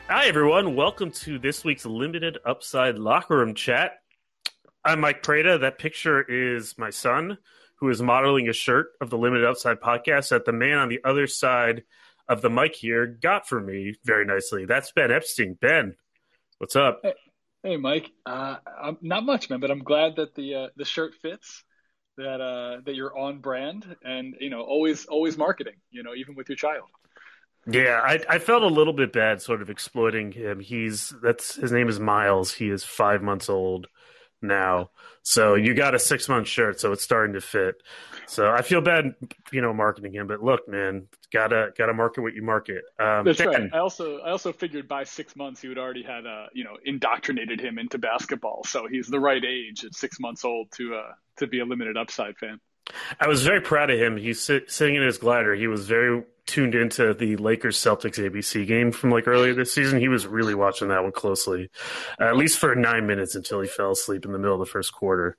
Hi, everyone. Welcome to this week's Limited Upside Locker Room Chat. I'm Mike Prada. That picture is my son, who is modeling a shirt of the Limited Upside podcast that the man on the other side of the mic here got for me very nicely. That's Ben Epstein. Ben, what's up? Hey, Mike. Not much, man, but I'm glad that the shirt fits. That you're on brand, and always marketing. Even with your child. Yeah, I felt a little bit bad sort of exploiting him. That's his name is Miles. He is 5 months old now. So you got a 6 month shirt, so it's starting to fit. So I feel bad, marketing him. But look, man, gotta market what you market. That's right. Ben, I also figured by 6 months you had already had indoctrinated him into basketball, so he's the right age at 6 months old to be a limited upside fan. I was very proud of him. He's sitting in his glider. He was very tuned into the Lakers Celtics ABC game from earlier this season. He was really watching that one closely, at least for 9 minutes until he fell asleep in the middle of the first quarter.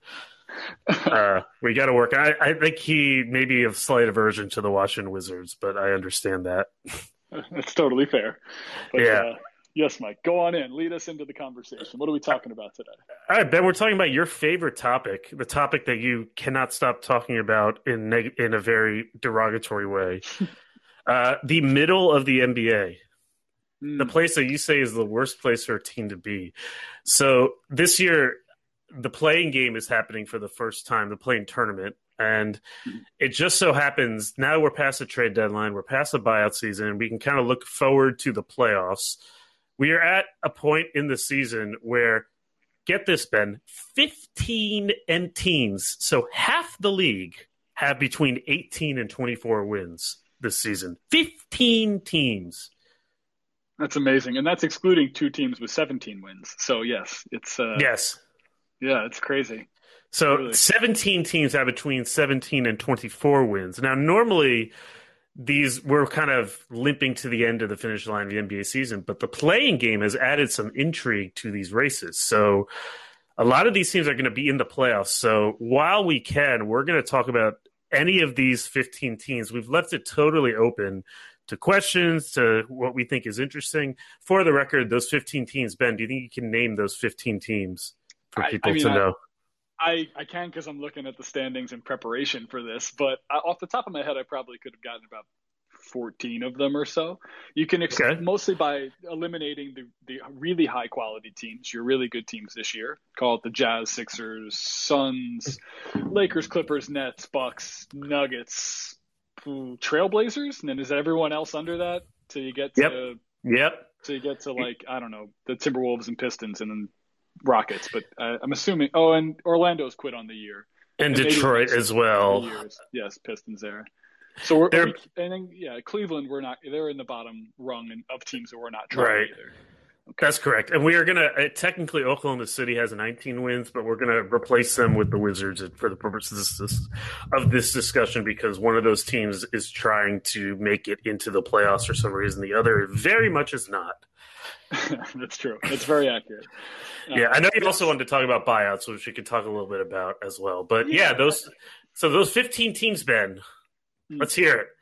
We got to work. I think he may be a slight aversion to the Washington Wizards, but I understand that. That's totally fair. But, yeah. Yes, Mike. Go on in. Lead us into the conversation. What are we talking about today? All right, Ben, we're talking about your favorite topic, the topic that you cannot stop talking about in a very derogatory way. The middle of the NBA, the place that you say is the worst place for a team to be. So this year, the playing game is happening for the first time, the playing tournament. And it just so happens now we're past the trade deadline, we're past the buyout season, we can kind of look forward to the playoffs. We are at a point in the season where, get this, Ben, 15 teams, so half the league, have between 18 and 24 wins this season. 15 teams. That's amazing. And that's excluding two teams with 17 wins. So, yes, it's yes. Yeah, it's crazy. So Really. 17 teams have between 17 and 24 wins. Now, normally we're kind of limping to the end of the finish line of the NBA season, but the playing game has added some intrigue to these races. So a lot of these teams are going to be in the playoffs. So while we can, we're going to talk about any of these 15 teams. We've left it totally open to questions, to what we think is interesting. For the record, those 15 teams, Ben, do you think you can name those 15 teams for people to know? I can, because I'm looking at the standings in preparation for this, but off the top of my head, I probably could have gotten about 14 of them or so. You can mostly by eliminating the really high quality teams, your really good teams this year. Call it the Jazz, Sixers, Suns, Lakers, Clippers, Nets, Bucks, Nuggets, Trailblazers, and then is everyone else under that till you get to till you get to I don't know, the Timberwolves and Pistons, and then Rockets, but I'm assuming. Oh, and Orlando's quit on the year, and Detroit as well. Yes, Pistons there. So and then Cleveland. We're not. They're in the bottom rung of teams that we're not trying either. Okay. That's correct. And we are gonna technically Oklahoma City has 19 wins, but we're gonna replace them with the Wizards for the purposes of this discussion, because one of those teams is trying to make it into the playoffs for some reason. The other very much is not. That's true. That's very accurate. I know you also wanted to talk about buyouts, which we could talk a little bit about as well. But those 15 teams, Ben, let's hear it.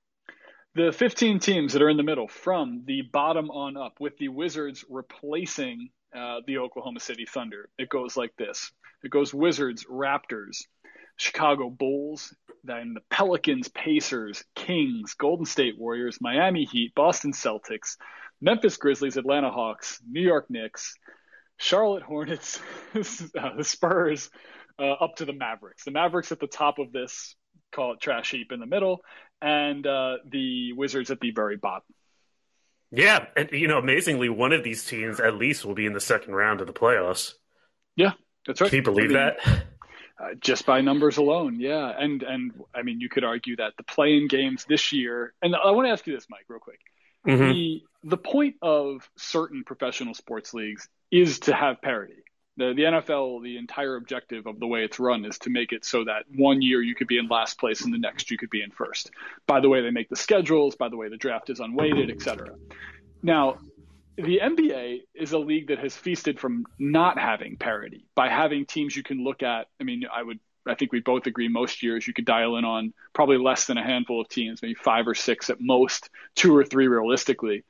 The 15 teams that are in the middle from the bottom on up, with the Wizards replacing the Oklahoma City Thunder. It goes like this. It goes Wizards, Raptors, Chicago Bulls, then the Pelicans, Pacers, Kings, Golden State Warriors, Miami Heat, Boston Celtics, Memphis Grizzlies, Atlanta Hawks, New York Knicks, Charlotte Hornets, the Spurs, up to the Mavericks. The Mavericks at the top of this, call it trash heap in the middle, and the Wizards at the very bottom. Yeah, and amazingly, one of these teams at least will be in the second round of the playoffs. Yeah, that's right. Can you believe that? Just by numbers alone, yeah. And I mean, you could argue that the play-in games this year, and I want to ask you this, Mike, real quick. Mm-hmm. The point of certain professional sports leagues is to have parity. The NFL, the entire objective of the way it's run is to make it so that one year you could be in last place and the next you could be in first. By the way they make the schedules, by the way the draft is unweighted, etc. Now, the NBA is a league that has feasted from not having parity by having teams you can look at. I mean, I think we both agree most years you could dial in on probably less than a handful of teams, maybe 5 or 6 at most, 2 or 3 realistically,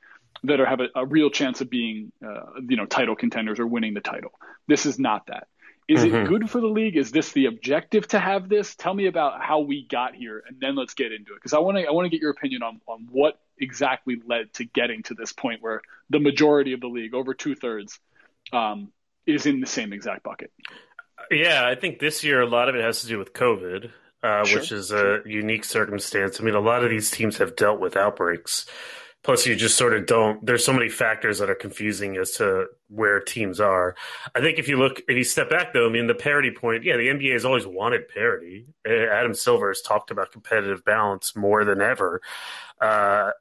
that have a real chance of being, title contenders or winning the title. This is not that. Is it good for the league? Is this the objective to have this? Tell me about how we got here, and then let's get into it. Because I want to get your opinion on what exactly led to getting to this point where the majority of the league, over 2/3, is in the same exact bucket. Yeah, I think this year a lot of it has to do with COVID, which is a unique circumstance. I mean, a lot of these teams have dealt with outbreaks. Plus, you just sort of don't. There's so many factors that are confusing as to where teams are. I think if you step back, though, I mean, the parity point, yeah, the NBA has always wanted parity. Adam Silver has talked about competitive balance more than ever. But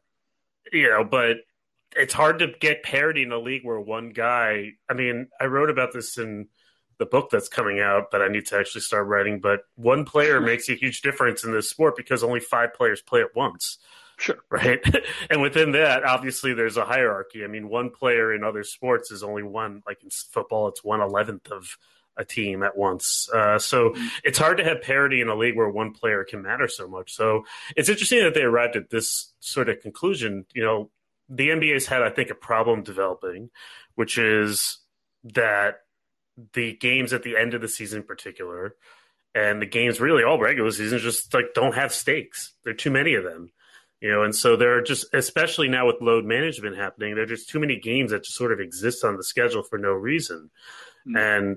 it's hard to get parity in a league where one guy, I mean, I wrote about this in the book that's coming out that I need to actually start writing, but one player makes a huge difference in this sport because only 5 players play at once. Sure. Right. And within that, obviously, there's a hierarchy. I mean, one player in other sports is only one, like in football, it's 1/11 of a team at once. So it's hard to have parity in a league where one player can matter so much. So it's interesting that they arrived at this sort of conclusion. You know, the NBA's had, I think, a problem developing, which is that the games at the end of the season in particular, and the games really all regular seasons, just like don't have stakes. There are too many of them. You know, and so there are just, especially now with load management happening, there are just too many games that just sort of exist on the schedule for no reason. And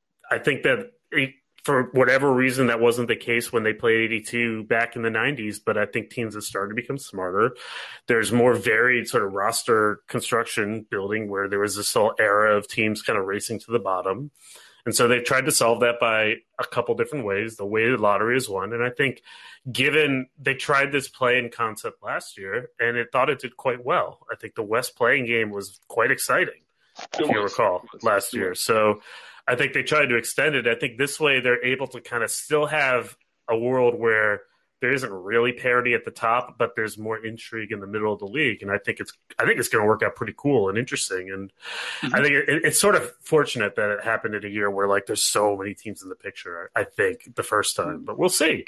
I think that for whatever reason, that wasn't the case when they played 82 back in the 90s, but I think teams have started to become smarter. There's more varied sort of roster construction building where there was this whole era of teams kind of racing to the bottom. And so they tried to solve that by a couple different ways. The weighted lottery is one. And I think given they tried this play-in concept last year, and it thought it did quite well. I think the West playing game was quite exciting, if you recall, last year. So I think they tried to extend it. I think this way they're able to kind of still have a world where there isn't really parity at the top, but there's more intrigue in the middle of the league, and I think it's going to work out pretty cool and interesting. And I think it's sort of fortunate that it happened in a year where like there's so many teams in the picture. I think the first time, but we'll see.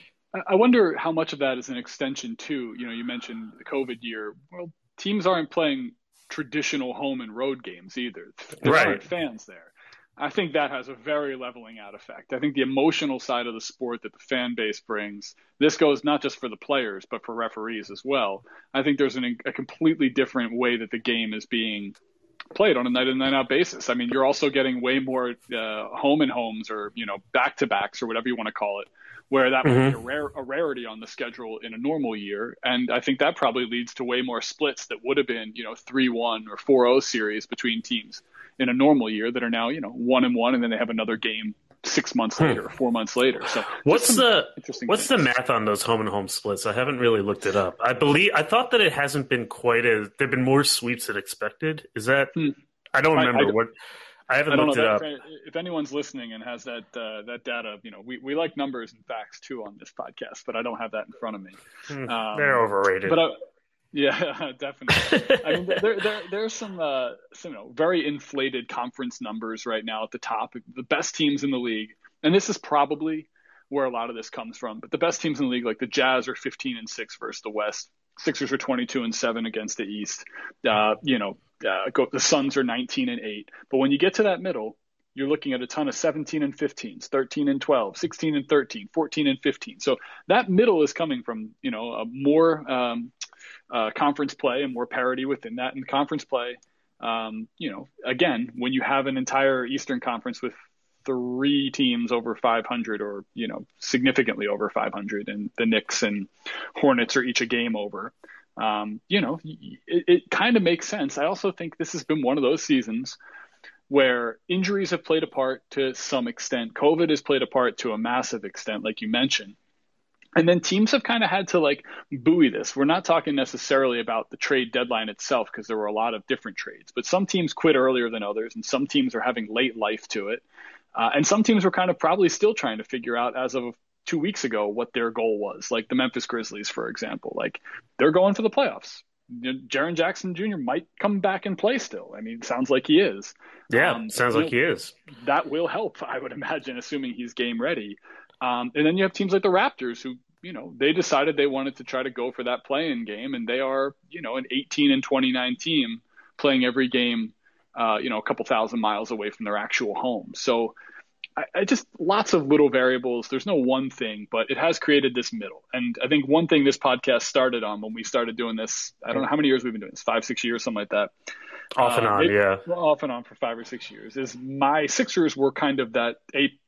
I wonder how much of that is an extension too. You know, you mentioned the COVID year. Well, teams aren't playing traditional home and road games either. There aren't fans there. I think that has a very leveling out effect. I think the emotional side of the sport that the fan base brings, this goes not just for the players, but for referees as well. I think there's a completely different way that the game is being played on a night in, night out basis. I mean, you're also getting way more home and homes or, back-to-backs or whatever you want to call it, where that would be a rarity on the schedule in a normal year. And I think that probably leads to way more splits that would have been, 3-1 or 4-0 series between teams in a normal year that are now, 1-1, and then they have another game 6 months later or 4 months later. So what's the math on those home and home splits? I haven't really looked it up. I thought that it hasn't been quite as there've been more sweeps than expected. Is that I don't remember I haven't looked it up. If anyone's listening and has that data, we like numbers and facts too on this podcast, but I don't have that in front of me. They're overrated. But yeah, definitely. I mean, there's some very inflated conference numbers right now at the top. The best teams in the league, and this is probably where a lot of this comes from. But the best teams in the league, like the Jazz, are 15-6 versus the West. Sixers are 22-7 against the East. The Suns are 19-8. But when you get to that middle, you're looking at a ton of 17-15s, 13-12, 16-13, 14-15. So that middle is coming from a more conference play and more parity within that. And conference play, again, when you have an entire Eastern Conference with 3 teams over 500 or, significantly over 500, and the Knicks and Hornets are each a game over, it kind of makes sense. I also think this has been one of those seasons where injuries have played a part to some extent. COVID has played a part to a massive extent, like you mentioned. And then teams have kind of had to buoy this. We're not talking necessarily about the trade deadline itself, because there were a lot of different trades, but some teams quit earlier than others, and some teams are having late life to it. And some teams were kind of probably still trying to figure out as of 2 weeks ago what their goal was, like the Memphis Grizzlies, for example. Like, they're going for the playoffs. Jaren Jackson Jr. might come back and play still. I mean, it sounds like he is. Yeah, sounds like he is. That will help, I would imagine, assuming he's game ready. And then you have teams like the Raptors who, they decided they wanted to try to go for that play-in game, and they are, an 18-29 team playing every game, a couple thousand miles away from their actual home. So I just lots of little variables. There's no one thing, but it has created this middle. And I think one thing this podcast started on when we started doing this, I don't know how many years we've been doing this, 5-6 years, something like that. Off and on, yeah. Off and on for 5 or 6 years. Is my Sixers were kind of that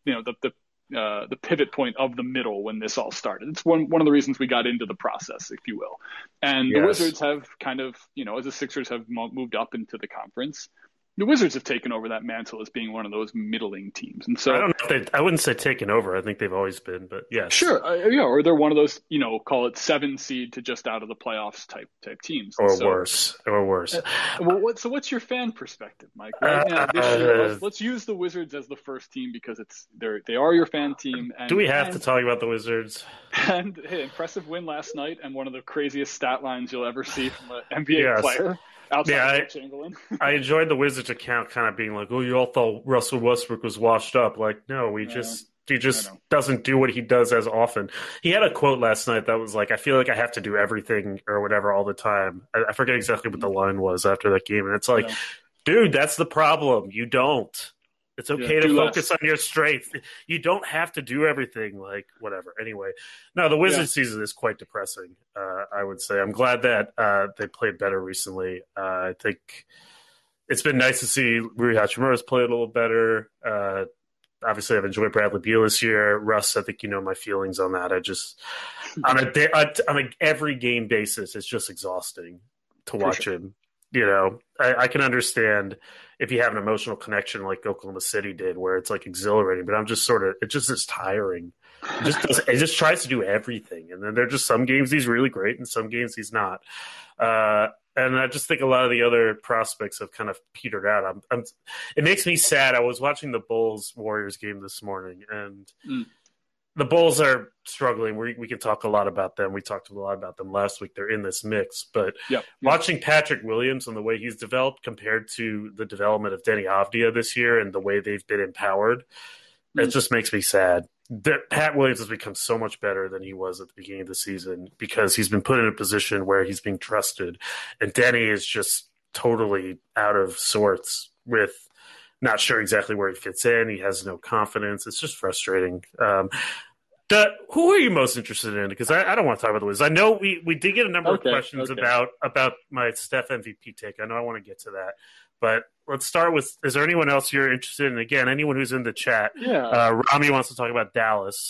the pivot point of the middle when this all started. It's one of the reasons we got into the process, if you will. And the Wizards have kind of, as the Sixers have moved up into the conference, the Wizards have taken over that mantle as being one of those middling teams. And so I don't know if I wouldn't say taken over. I think they've always been, but yes. Sure. Or they're one of those, call it 7 seed to just out of the playoffs type teams. Or worse. So what's your fan perspective, Mike? Right now, this year, let's use the Wizards as the first team because they are your fan team. And, do we have to talk about the Wizards? And hey, impressive win last night and one of the craziest stat lines you'll ever see from an NBA player. Chamberlain. I enjoyed the Wizards account kind of being like, oh, you all thought Russell Westbrook was washed up. Like, no, he just doesn't do what he does as often. He had a quote last night that was like, I feel like I have to do everything or whatever all the time. I forget exactly what the line was after that game. And it's like, dude, that's the problem. You don't. It's okay to focus on your strength. You don't have to do everything, like whatever. Anyway, no, the Wizards season is quite depressing, I would say. I'm glad that they played better recently. I think it's been nice to see Rui Hachimura's play a little better. Obviously, I've enjoyed Bradley Beal this year. Russ, I think you know my feelings on that. I just on a every game basis, it's just exhausting to watch him. I can understand if you have an emotional connection like Oklahoma City did, where it's like exhilarating, but I'm just it just is tiring. It just tries to do everything. And then there are just some games he's really great and some games he's not. And I just think a lot of the other prospects have kind of petered out. It makes me sad. I was watching the Bulls-Warriors game this morning, and the Bulls are struggling. We can talk a lot about them. We talked a lot about them last week. They're in this mix. But watching Patrick Williams and the way he's developed compared to the development of Denny Avdia this year and the way they've been empowered, it just makes me sad. Pat Williams has become so much better than he was at the beginning of the season because he's been put in a position where he's being trusted. And Denny is just totally out of sorts with not sure exactly where he fits in. He has no confidence. It's just frustrating. Who are you most interested in? Because I don't want to talk about the Wizards. I know we did get a number of questions about my Steph MVP take. I know I want to get to that. But let's start with, is there anyone else you're interested in? Again, anyone who's in the chat. Yeah. Rami wants to talk about Dallas.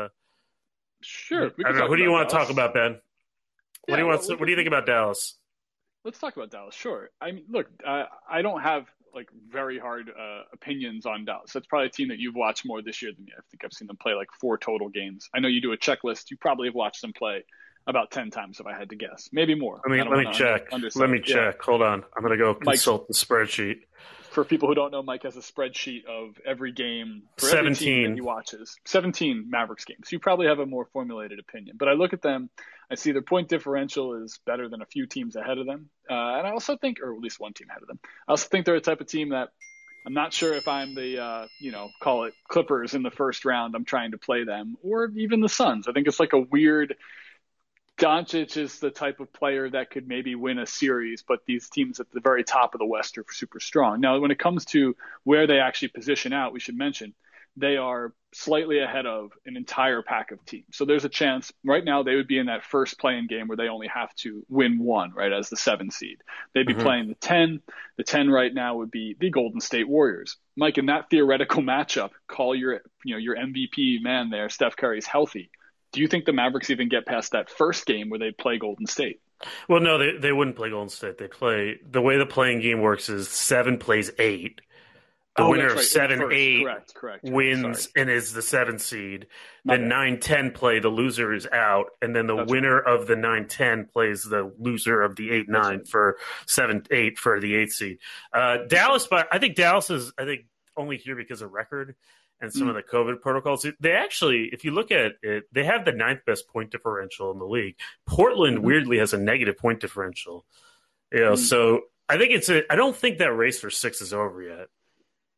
Sure. I don't know. Who do you want to talk about, Ben? What do you think about Dallas? Let's talk about Dallas. Sure. I mean, look, I don't have very hard opinions on Dallas. That's probably a team that you've watched more this year than me. I think I've seen them play 4 total games. I know you do a checklist. You probably have watched them play about 10 times if I had to guess. Maybe more. Let me check. Hold on. I'm going to go consult the spreadsheet. For people who don't know, Mike has a spreadsheet of every game for 17 every team that he watches. 17 Mavericks games. You probably have a more formulated opinion. But I look at them, I see their point differential is better than a few teams ahead of them. And I also think, or at least one team ahead of them, I also think they're a type of team that I'm not sure if I'm the, call it Clippers in the first round, I'm trying to play them, or even the Suns. I think it's a weird – Doncic is the type of player that could maybe win a series, but these teams at the very top of the West are super strong. Now, when it comes to where they actually position out, we should mention they are slightly ahead of an entire pack of teams. So there's a chance right now they would be in that first play-in game where they only have to win one, right, as the 7 seed. They'd be playing the 10. The 10 right now would be the Golden State Warriors. Mike, in that theoretical matchup, call your MVP man there, Steph Curry's healthy. Do you think the Mavericks even get past that first game where they play Golden State? Well, no, they wouldn't play Golden State. They play – the way the playing game works is 7 plays 8. The winner of 7-8 wins and is the 7 seed. Then 9-10 play, the loser is out. And then the winner of the 9-10 plays the loser of the 8-9 for 7-8 for the 8th seed. Dallas, but I think Dallas is only here because of record and some of the COVID protocols. They actually, if you look at it, they have the 9th best point differential in the league. Portland weirdly has a negative point differential. So I think I don't think that race for 6 is over yet.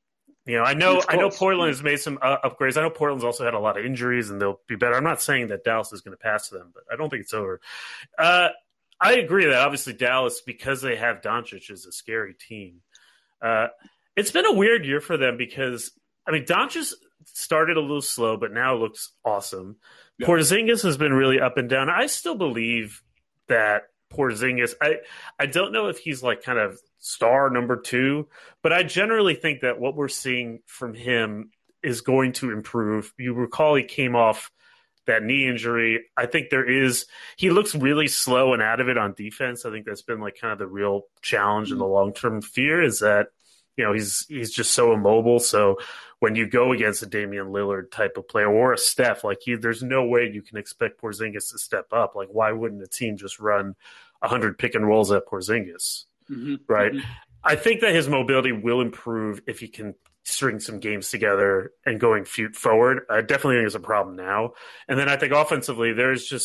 I know Portland has made some upgrades. I know Portland's also had a lot of injuries, and they'll be better. I'm not saying that Dallas is going to pass them, but I don't think it's over. I agree that obviously Dallas, because they have Doncic, is a scary team. It's been a weird year for them because, I mean, Doncic started a little slow, but now looks awesome. Yeah. Porzingis has been really up and down. I still believe that Porzingis, I don't know if he's like kind of star number 2, but I generally think that what we're seeing from him is going to improve. You recall he came off that knee injury. I think he looks really slow and out of it on defense. I think that's been like kind of the real challenge and the long-term fear is that, he's just so immobile. So when you go against a Damian Lillard type of player or a Steph, there's no way you can expect Porzingis to step up. Like, why wouldn't a team just run 100 pick and rolls at Porzingis? Mm-hmm. Right. Mm-hmm. I think that his mobility will improve if he can string some games together and going forward. I definitely think there's a problem now. And then I think offensively,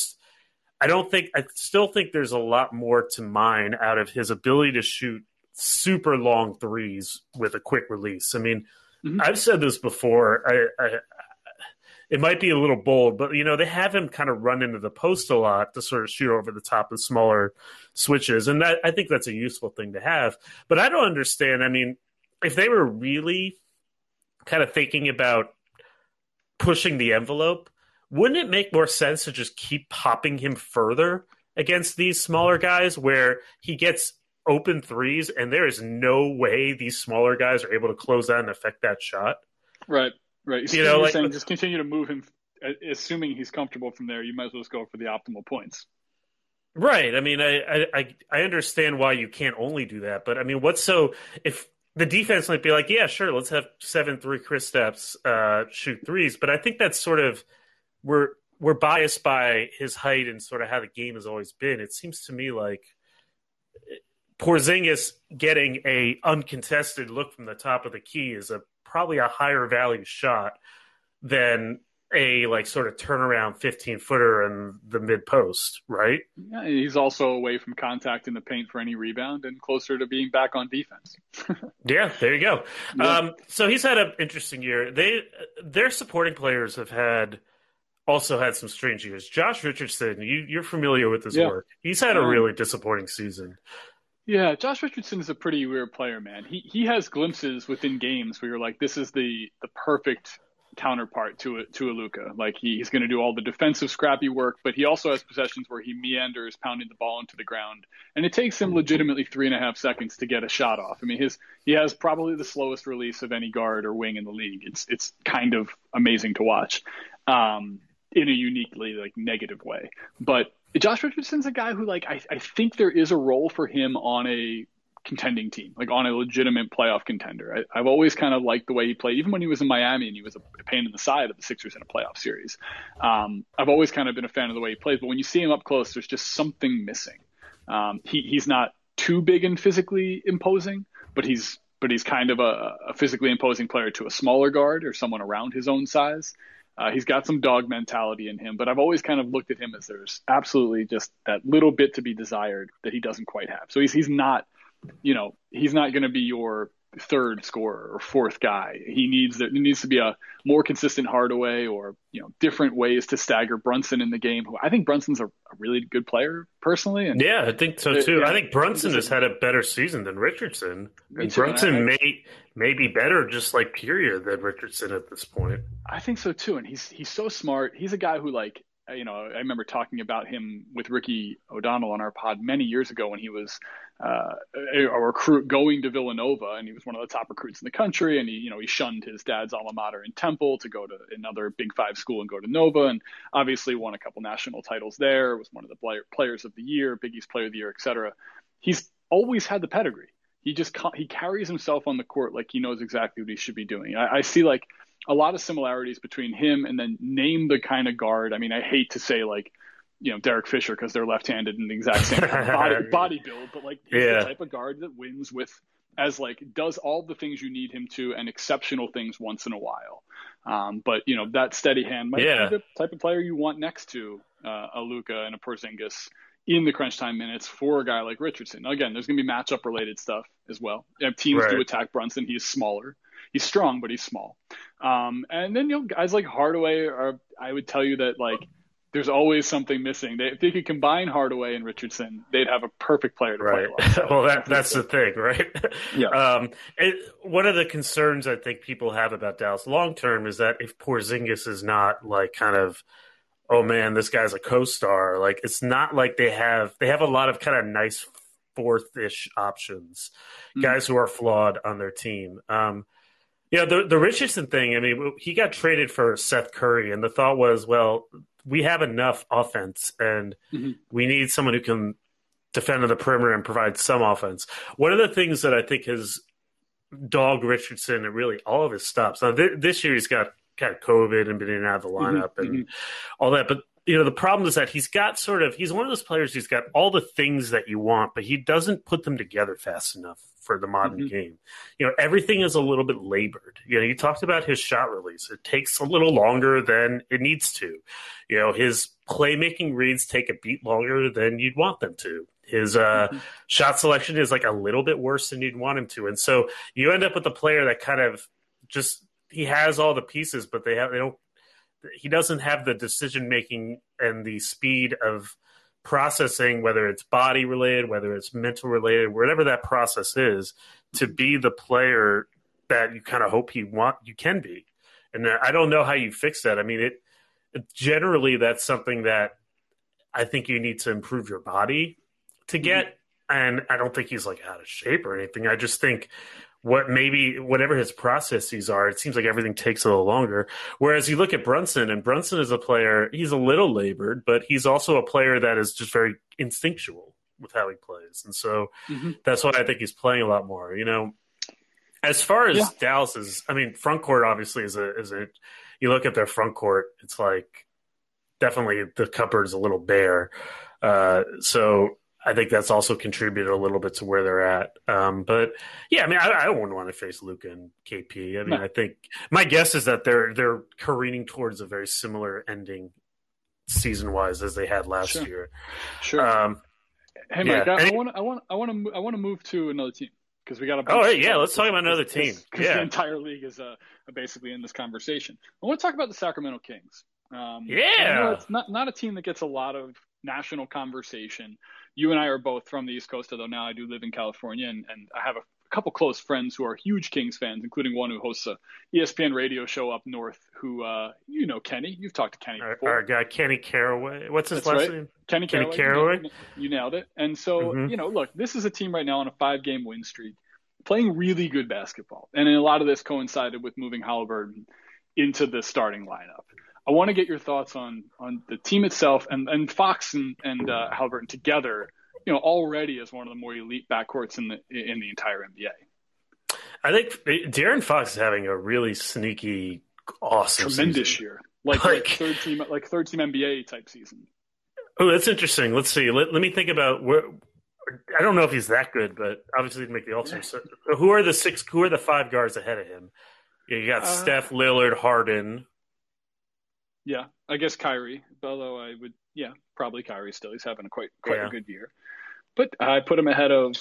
I still think there's a lot more to mine out of his ability to shoot super long threes with a quick release. I mean, mm-hmm. I've said this before. It might be a little bold, but they have him kind of run into the post a lot to sort of shoot over the top of smaller switches, and I think that's a useful thing to have. But I don't understand. I mean, if they were really kind of thinking about pushing the envelope, wouldn't it make more sense to just keep popping him further against these smaller guys where he gets open threes and there is no way these smaller guys are able to close out and affect that shot? Right. You're saying just continue to move him, assuming he's comfortable from there. You might as well just go for the optimal points. Right. I mean, I understand why you can't only do that, but I mean, if the defense might be like, yeah, sure, let's have 7-3 Kristaps shoot threes, but I think that's sort of we're biased by his height and sort of how the game has always been. It seems to me like Porzingis getting a uncontested look from the top of the key is probably a higher value shot than a sort of turnaround 15-footer in the mid post, right? Yeah, he's also away from contact in the paint for any rebound and closer to being back on defense. Yeah, there you go. Yeah. So he's had an interesting year. Their supporting players have also had some strange years. Josh Richardson, you're familiar with his work. He's had a really disappointing season. Yeah, Josh Richardson is a pretty weird player, man. He has glimpses within games where you're like, this is the perfect counterpart to a Luka. Like he's going to do all the defensive scrappy work, but he also has possessions where he meanders, pounding the ball into the ground, and it takes him legitimately 3.5 seconds to get a shot off. I mean, he has probably the slowest release of any guard or wing in the league. It's kind of amazing to watch, in a uniquely negative way, but Josh Richardson's a guy who I think there is a role for him on a contending team, on a legitimate playoff contender. I've always kind of liked the way he played, even when he was in Miami and he was a pain in the side of the Sixers in a playoff series. I've always kind of been a fan of the way he plays, but when you see him up close, there's just something missing. He's not too big and physically imposing, but he's kind of a physically imposing player to a smaller guard or someone around his own size. He's got some dog mentality in him, but I've always kind of looked at him as there's absolutely just that little bit to be desired that he doesn't quite have. So he's not, he's not going to be your third scorer or fourth guy. He needs to be a more consistent Hardaway or, different ways to stagger Brunson in the game. I think Brunson's a really good player personally. And yeah, I think so too. I think Brunson has had a better season than Richardson. And Brunson may be better just period than Richardson at this point. I think so too. And he's so smart. He's a guy who I remember talking about him with Ricky O'Donnell on our pod many years ago when he was a recruit going to Villanova, and he was one of the top recruits in the country. And he shunned his dad's alma mater in Temple to go to another Big Five school and go to Nova, and obviously won a couple national titles there. Was one of the players of the year, Big East Player of the Year, etc. He's always had the pedigree. He carries himself on the court like he knows exactly what he should be doing. I see a lot of similarities between him and then name the kind of guard. I mean, I hate to say Derek Fisher because they're left-handed and the exact same kind of body build, but he's the type of guard that wins with does all the things you need him to and exceptional things once in a while. But that steady hand might be the type of player you want next to a Luka and a Porzingis in the crunch time minutes for a guy like Richardson. Now, again, there's going to be matchup related stuff as well. Teams do attack Brunson. He is smaller. He's strong, but he's small. And then guys like Hardaway I would tell you that like there's always something missing. If they could combine Hardaway and Richardson, they'd have a perfect player to play alongside. Well, that's the thing, right? Yeah. One of the concerns I think people have about Dallas long term is that if Porzingis is not like kind of, oh man, this guy's a co-star. Like it's not like they have a lot of kind of nice fourth-ish options, guys who are flawed on their team. The Richardson thing, I mean, he got traded for Seth Curry, and the thought was, well, we have enough offense, and we need someone who can defend on the perimeter and provide some offense. One of the things that I think has dogged Richardson and really all of his stops. Now, this year he's got kind of COVID and been in and out of the lineup and all that, but the problem is that he's one of those players who's got all the things that you want, but he doesn't put them together fast enough for the modern game. Everything is a little bit labored. You talked about his shot release. It takes a little longer than it needs to. His playmaking reads take a beat longer than you'd want them to. His shot selection is like a little bit worse than you'd want him to. And so you end up with a player that kind of just, he has all the pieces, but he doesn't have the decision making and the speed of processing, whether it's body related, whether it's mental related, whatever that process is, to be the player that you kind of hope you can be. And I don't know how you fix that. I mean, generally that's something that I think you need to improve your body to get. And I don't think he's like out of shape or anything. I just think whatever his processes are, it seems like everything takes a little longer. Whereas you look at Brunson, and Brunson is a player, he's a little labored, but he's also a player that is just very instinctual with how he plays. And so that's why I think he's playing a lot more. As far as Dallas's, I mean, front court obviously is you look at their front court, it's like definitely the cupboard's a little bare. So I think that's also contributed a little bit to where they're at. But yeah, I mean, I wouldn't want to face Luka and KP. I mean, I think my guess is that they're careening towards a very similar ending season wise as they had last year. Sure. Hey, Mike, I want to move to another team because we got a. Let's talk about another team. Because the entire league is basically in this conversation. I want to talk about the Sacramento Kings. It's not a team that gets a lot of national conversation. You and I are both from the East Coast, although now I do live in California, and I have a couple close friends who are huge Kings fans, including one who hosts a ESPN radio show up north who, Kenny. You've talked to Kenny before. Our guy, Kenny Caraway. What's his last name? Kenny Caraway. You nailed it. And so, look, this is a team right now on a 5-game win streak, playing really good basketball. And a lot of this coincided with moving Haliburton into the starting lineup. I want to get your thoughts on the team itself and Fox and Haliburton together, already as one of the more elite backcourts in the entire NBA. I think De'Aaron Fox is having a really sneaky, awesome tremendous season. Year, like third team NBA type season. Oh, that's interesting. Let's see. Let me think about where. I don't know if he's that good, but obviously he'd make the All-Star. So who are the 5 guards ahead of him? You got Steph, Lillard, Harden. Yeah, I guess Kyrie, although I would, probably Kyrie still. He's having quite a good year. But I put him ahead of,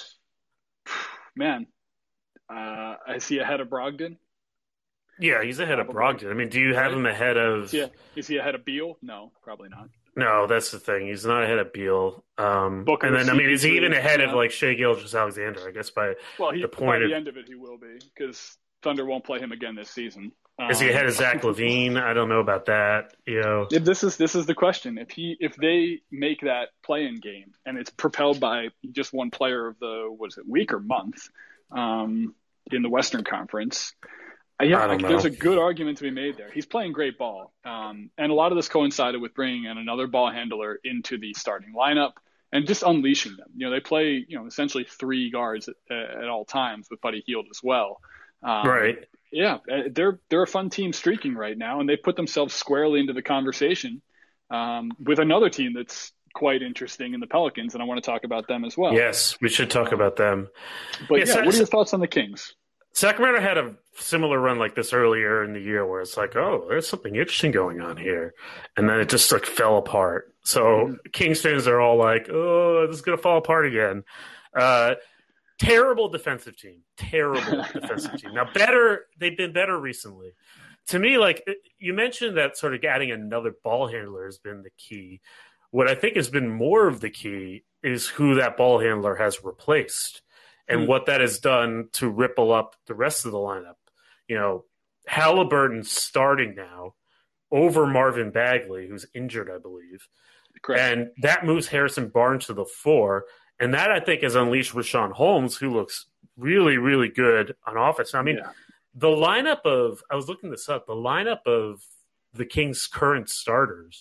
I see ahead of Brogdon. Yeah, he's ahead of Brogdon. I mean, do you have him ahead of... Is he ahead of Beal? No, probably not. No, that's the thing. He's not ahead of Beal. Booker, and then, is he even ahead of, like, Shai Gilgeous-Alexander? I guess by the point by the end of it, he will be, because Thunder won't play him again this season. Is he ahead of Zach LaVine? I don't know about that. This is the question. If they make that play-in game and it's propelled by just one player of the week or month in the Western Conference, there's a good argument to be made there. He's playing great ball, and a lot of this coincided with bringing in another ball handler into the starting lineup and just unleashing them. They play essentially 3 guards at all times with Buddy Hield as well. Right. Yeah, they're a fun team streaking right now, and they put themselves squarely into the conversation with another team that's quite interesting in the Pelicans, and I want to talk about them as well. Yes, we should talk about them. But what are your thoughts on the Kings? Sacramento had a similar run like this earlier in the year where it's like, oh, there's something interesting going on here. And then it just like fell apart. So Kings fans are all like, oh, this is going to fall apart again. Terrible defensive team. Terrible defensive team. Now, they've been better recently. To me, like you mentioned that sort of adding another ball handler has been the key. What I think has been more of the key is who that ball handler has replaced and what that has done to ripple up the rest of the lineup. Halliburton's starting now over Marvin Bagley, who's injured, I believe. Correct. And that moves Harrison Barnes to the 4. And that, I think, has unleashed Richaun Holmes, who looks really, really good on offense. I mean, the lineup of – I was looking this up. The lineup of the Kings' current starters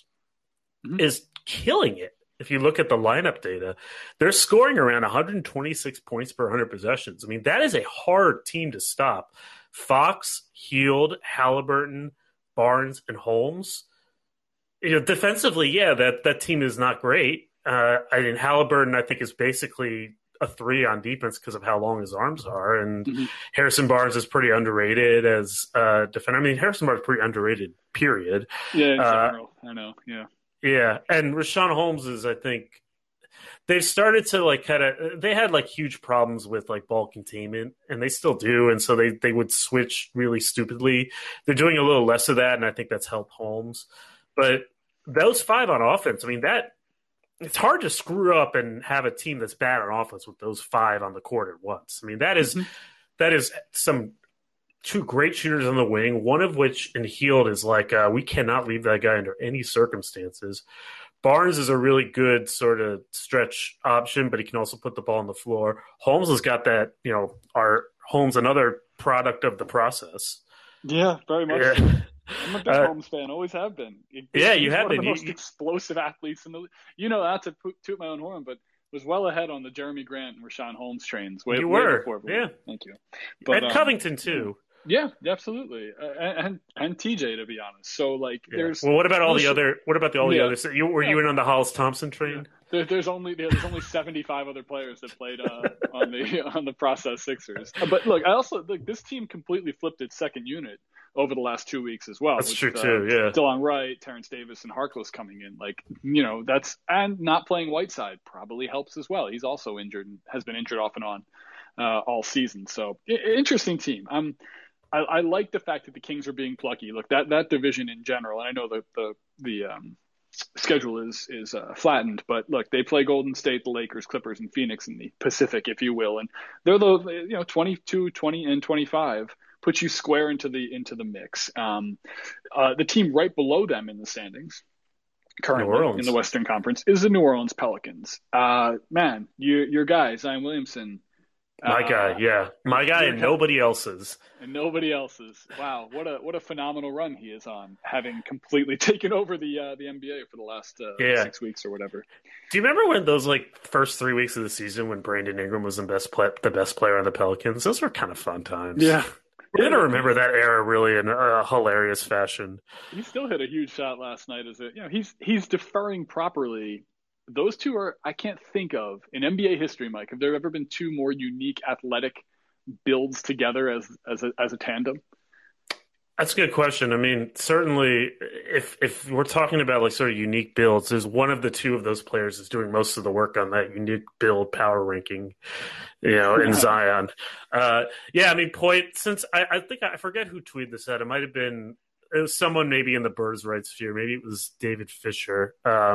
is killing it. If you look at the lineup data, they're scoring around 126 points per 100 possessions. I mean, that is a hard team to stop. Fox, Hield, Halliburton, Barnes, and Holmes. Defensively, that team is not great. Halliburton, I think, is basically a 3 on defense because of how long his arms are. And Harrison Barnes is pretty underrated as a defender. I mean, Harrison Barnes is pretty underrated, period. Yeah, in general. I know, yeah. Yeah, and Richaun Holmes is, I think, they've started to they had huge problems with ball containment, and they still do, and so they would switch really stupidly. They're doing a little less of that, and I think that's helped Holmes. But those 5 on offense, I mean, it's hard to screw up and have a team that's bad on offense with those 5 on the court at once. I mean, that is some 2 great shooters on the wing, one of which in Hield is we cannot leave that guy under any circumstances. Barnes is a really good sort of stretch option, but he can also put the ball on the floor. Holmes has got that, Holmes, another product of the process. Yeah, very much. Yeah. I'm a big Holmes fan, always have been. You have been. One of the most explosive athletes in the league. Not to toot my own horn, but was well ahead on the Jeremy Grant and Richaun Holmes trains. Way before. Yeah. Thank you. And Covington, too. Yeah, absolutely, and TJ, to be honest. So there's. Well, what about all the other? What about all the others? Were you in on the Hollis Thompson train? Yeah. There's only 75 other players that played on the process Sixers. But look, this team completely flipped its second unit over the last 2 weeks as well. That's true too. Yeah, DeLon Wright, Terrence Davis, and Harkless coming in. That's and not playing Whiteside probably helps as well. He's also injured and has been injured off and on all season. So interesting team. I like the fact that the Kings are being plucky. Look, that division in general, and I know that the schedule is flattened, but look, they play Golden State, the Lakers, Clippers, and Phoenix in the Pacific, if you will, and they're 22, 20, and 25 puts you square into the mix. The team right below them in the standings, currently in the Western Conference, is the New Orleans Pelicans. Man, your guy Zion Williamson. My guy, and nobody else's. And nobody else's. Wow, what a phenomenal run he is on, having completely taken over the NBA for the last 6 weeks or whatever. Do you remember when those first 3 weeks of the season when Brandon Ingram was the best player on the Pelicans? Those were kind of fun times. Yeah. We're going to remember that era really in a hilarious fashion. He still hit a huge shot last night. He's deferring properly. Those two are, I can't think of in NBA history, Mike, have there ever been 2 more unique athletic builds together as a tandem? That's a good question. I mean, certainly if we're talking about sort of unique builds, there's one of the 2 of those players is doing most of the work on that unique build power ranking, in Zion. I mean, since I think I forget who tweeted this out. It was someone maybe in the Birds Right sphere. Maybe it was David Fisher.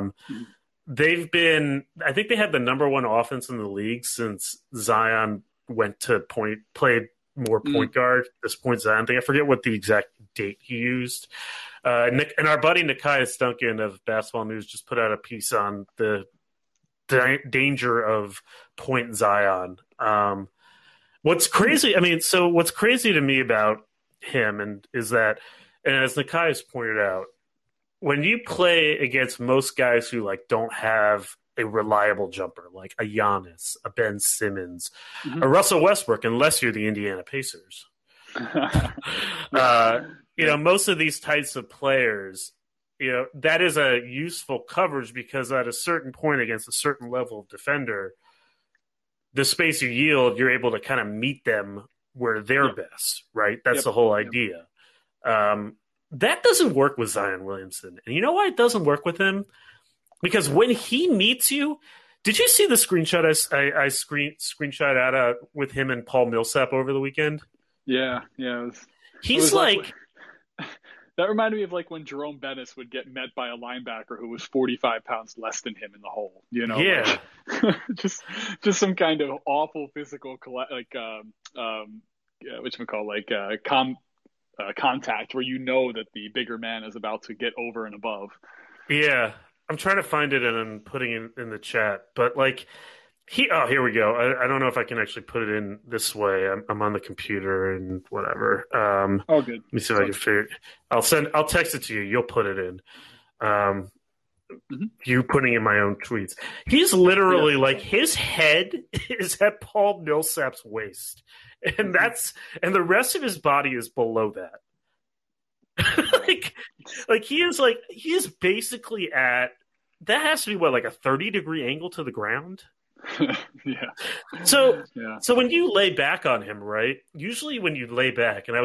I think they had the number 1 offense in the league since Zion went to played more point guard. This point Zion thing. I forget what the exact date he used. And our buddy Nekias Duncan of Basketball News just put out a piece on the danger of point Zion. What's crazy to me about him is that, and as Nekias pointed out, when you play against most guys who don't have a reliable jumper, like a Giannis, a Ben Simmons, a Russell Westbrook, unless you're the Indiana Pacers, most of these types of players, that is a useful coverage because at a certain point against a certain level of defender, the space you yield, you're able to kind of meet them where they're best, right? That's the whole idea. That doesn't work with Zion Williamson. And you know why it doesn't work with him? Because when he meets you, Did you see the screenshot I screenshot out with him and Paul Millsap over the weekend? Yeah, it He's was like like, that reminded me of like when Jerome Bettis would get met by a linebacker who was 45 pounds less than him in the hole. yeah, Like just some kind of awful physical yeah, whatchamacallit, contact where that the bigger man is about to get over and above. yeah. I'm trying to find it and I'm putting it in the chat, but like here we go. I don't know if I can actually put it in this way. I'm on the computer and whatever. Oh, good. Let me see if I can figure. I'll text it to you. You'll put it in. You putting in my own tweets. He's literally like his head is at Paul Millsap's waist, and the rest of his body is below that. like he is basically at that has to be what, like a 30-degree angle to the ground. Yeah. So when you lay back on him, right? Usually when you lay back, and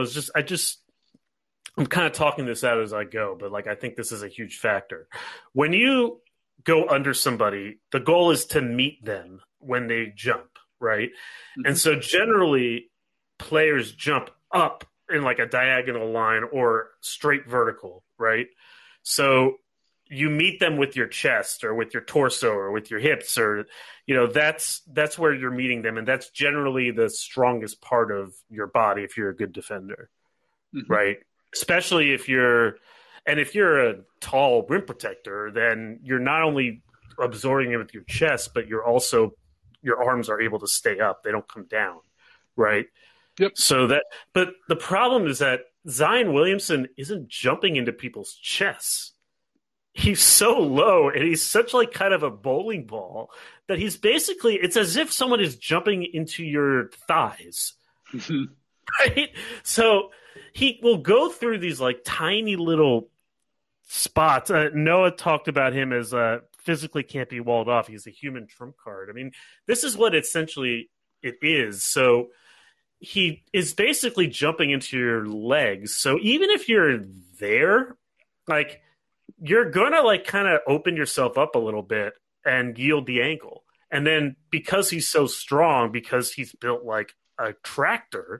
I'm kind of talking this out as I go, but like I think this is a huge factor. When you go under somebody, the goal is to meet them when they jump, right? Mm-hmm. And so generally players jump up in like a diagonal line or straight vertical, right? So you meet them with your chest or with your torso or with your hips, or that's where you're meeting them, and that's generally the strongest part of your body if you're a good defender, right? Especially if you're a tall rim protector, then you're not only absorbing it with your chest, but you're also your arms are able to stay up; they don't come down, right? Yep. But the problem is that Zion Williamson isn't jumping into people's chests. He's so low and he's such like kind of a bowling ball that it's as if someone is jumping into your thighs. Right? So he will go through these like tiny little spots. Noah talked about him as physically can't be walled off. He's a human trump card. I mean, this is what essentially it is. So he is basically jumping into your legs. So even if you're there, like, you're going to like kind of open yourself up a little bit and yield the ankle. And then because he's so strong, because he's built like a tractor,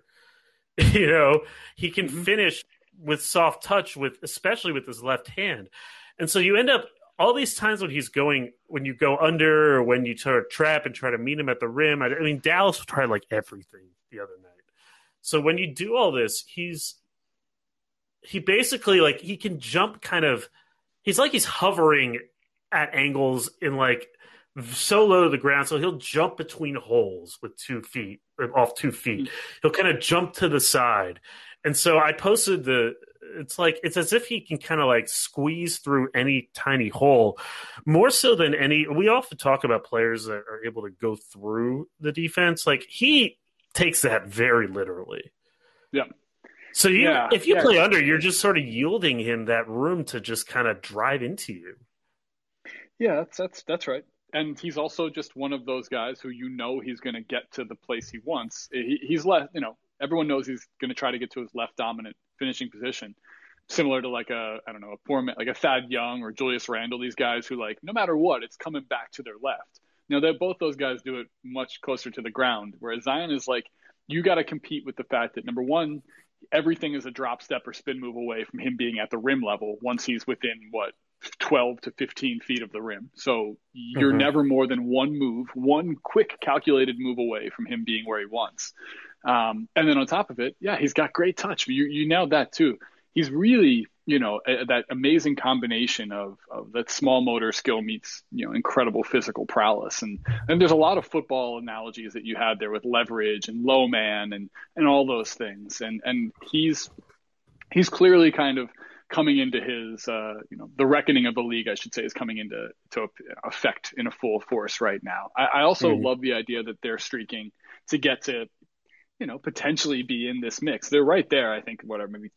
he can finish with soft touch especially with his left hand. And so you end up all these times when you go under or when you sort of trap and try to meet him at the rim. I mean, Dallas tried like everything the other night. So when you do all this, he basically like he can jump kind of. He's hovering at angles in like so low to the ground. So he'll jump between holes with 2 feet, off 2 feet. He'll kind of jump to the side. And so I posted it's as if he can kind of like squeeze through any tiny hole more so than we often talk about players that are able to go through the defense. Like he takes that very literally. Yeah. So if you play under, you're just sort of yielding him that room to just kind of drive into you. Yeah, that's right. And he's also just one of those guys who he's going to get to the place he wants. He's left, everyone knows he's going to try to get to his left dominant finishing position, similar to like a poor man, like a Thad Young or Julius Randle. These guys who like no matter what, it's coming back to their left. Both those guys do it much closer to the ground, whereas Zion is like you got to compete with the fact that number one, everything is a drop step or spin move away from him being at the rim level once he's within 12 to 15 feet of the rim. So you're never more than one quick calculated move away from him being where he wants. And then on top of it, he's got great touch. You nailed that too. He's really, that amazing combination of that small motor skill meets, incredible physical prowess. And there's a lot of football analogies that you had there with leverage and low man and all those things. And he's clearly kind of coming into his, the reckoning of the league, I should say, is coming into effect in a full force right now. I also love the idea that they're streaking to get to, potentially be in this mix. They're right there, I think, maybe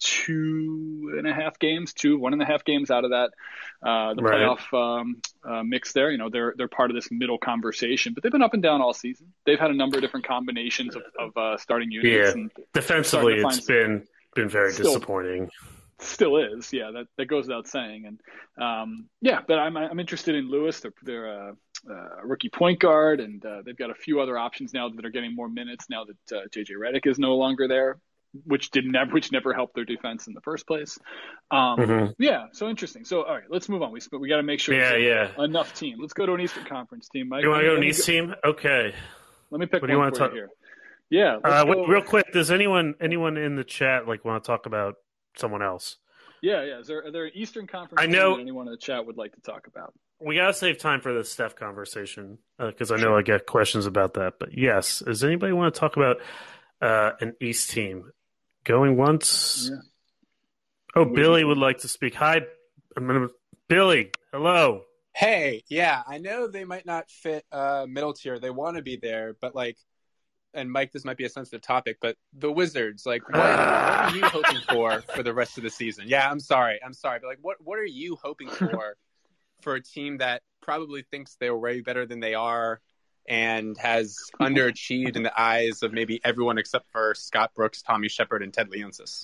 1.5 games out of that, the playoff mix there. They're part of this middle conversation, but they've been up and down all season. They've had a number of different combinations of starting units. Yeah, and defensively, it's been very disappointing. Still is, that goes without saying. And but I'm interested in Lewis, their rookie point guard, and they've got a few other options now that are getting more minutes now that JJ Redick is no longer there, which never helped their defense in the first place. Yeah, so interesting. So all right, let's move on. We got to make sure enough team. Let's go to an Eastern Conference team. Mike, you want to go to an East team? Okay. Let me pick one for you here. Yeah. Real quick, does anyone in the chat want to talk about someone else? Yeah. Are there an Eastern Conference team that anyone in the chat would like to talk about? We gotta save time for the Steph conversation because I know I get questions about that. But yes, does anybody want to talk about an East team? Going once. Yeah. Oh, Billy would like to speak. Hi, Billy. Hello. Hey, yeah, I know they might not fit middle tier. They want to be there, but and Mike, this might be a sensitive topic, but the Wizards, what are you hoping for the rest of the season? Yeah, I'm sorry, but what are you hoping for a team that probably thinks they're way better than they are and has underachieved in the eyes of maybe everyone except for Scott Brooks, Tommy Shepard, and Ted Leonsis?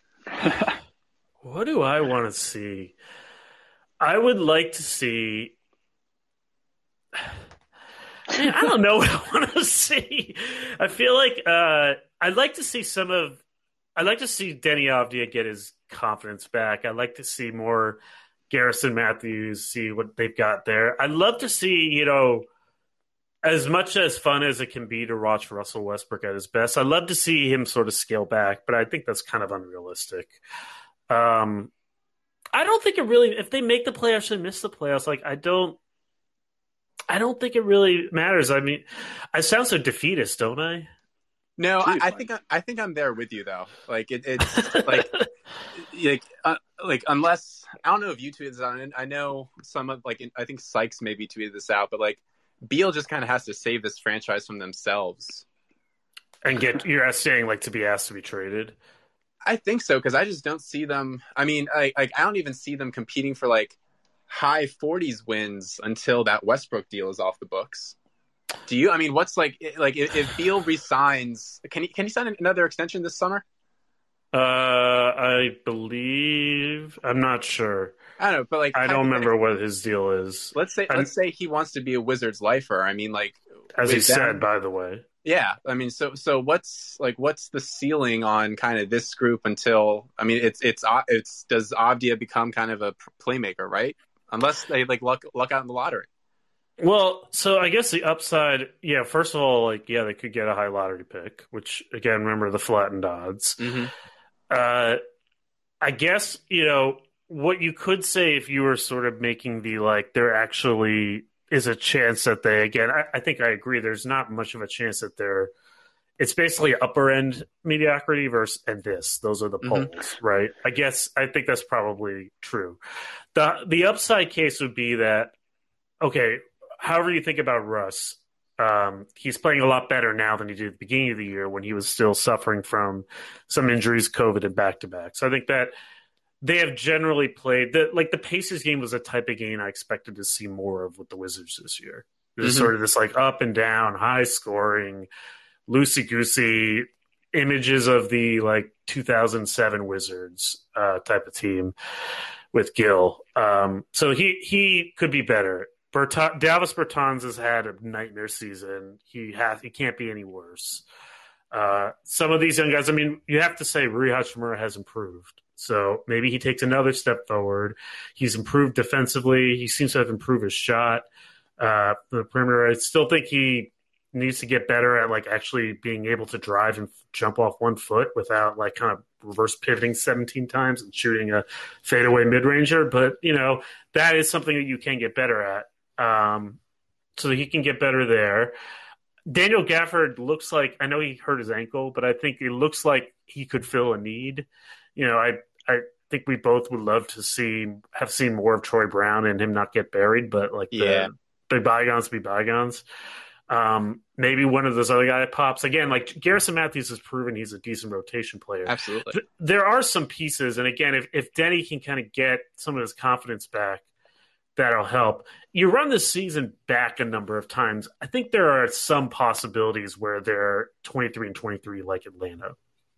What do I want to see? I would like to see... Man, I don't know what I want to see. I feel like I'd like to see Denny Avdia get his confidence back. I'd like to see more Garrison Matthews, see what they've got there. I'd love to see, as much as fun as it can be to watch Russell Westbrook at his best, I'd love to see him sort of scale back, but I think that's kind of unrealistic. I don't think it really, if they make the playoffs and miss the playoffs, I don't think it really matters. I mean, I sound so defeatist, don't I? No, I think I'm there with you though. It's unless I don't know if you tweeted this out. I know some of I think Sykes maybe tweeted this out, but Beal just kind of has to save this franchise from themselves and you're saying to be asked to be traded. I think so because I just don't see them. I mean, I don't even see them competing for high 40s wins until that Westbrook deal is off the books. Do you? I mean, what's if Beal resigns, can he sign another extension this summer? I believe. I'm not sure. I don't know, but I don't remember what his deal is. Let's say he wants to be a Wizards lifer. I mean, as he said, by the way. Yeah, I mean, so what's the ceiling on kind of this group until? I mean, it's does Avdia become kind of a playmaker, right? Unless they luck out in the lottery. Well, so I guess the upside, first of all, they could get a high lottery pick, which again, remember the flattened odds. Mm-hmm. I guess, what you could say if you were sort of making the there actually is a chance that they, again, I think I agree. There's not much of a chance that it's basically upper end mediocrity versus those are the polls, right? I think that's probably true. The upside case would be that, okay, however you think about Russ, he's playing a lot better now than he did at the beginning of the year when he was still suffering from some injuries, COVID, and back-to-back. So I think that they have generally played the Pacers game was a type of game I expected to see more of with the Wizards this year. There's sort of this up and down, high scoring, loosey-goosey images of the 2007 Wizards type of team with Gill. So he could be better. Davis Bertans has had a nightmare season. He can't be any worse. Some of these young guys, I mean, you have to say Rui Hachimura has improved. So maybe he takes another step forward. He's improved defensively. He seems to have improved his shot. The perimeter, I still think he needs to get better at actually being able to drive and jump off 1 foot without kind of reverse pivoting 17 times and shooting a fadeaway mid-ranger. But, that is something that you can get better at. So he can get better there. Daniel Gafford looks like, I know he hurt his ankle, but I think it looks like he could fill a need. I think we both would love to have seen more of Troy Brown and him not get buried, but the bygones be bygones. Maybe one of those other guy pops again. Garrison Matthews has proven he's a decent rotation player. Absolutely. There are some pieces, and again, if Denny can kind of get some of his confidence back, that'll help. You run this season back a number of times. I think there are some possibilities where they're 23 and 23 like Atlanta.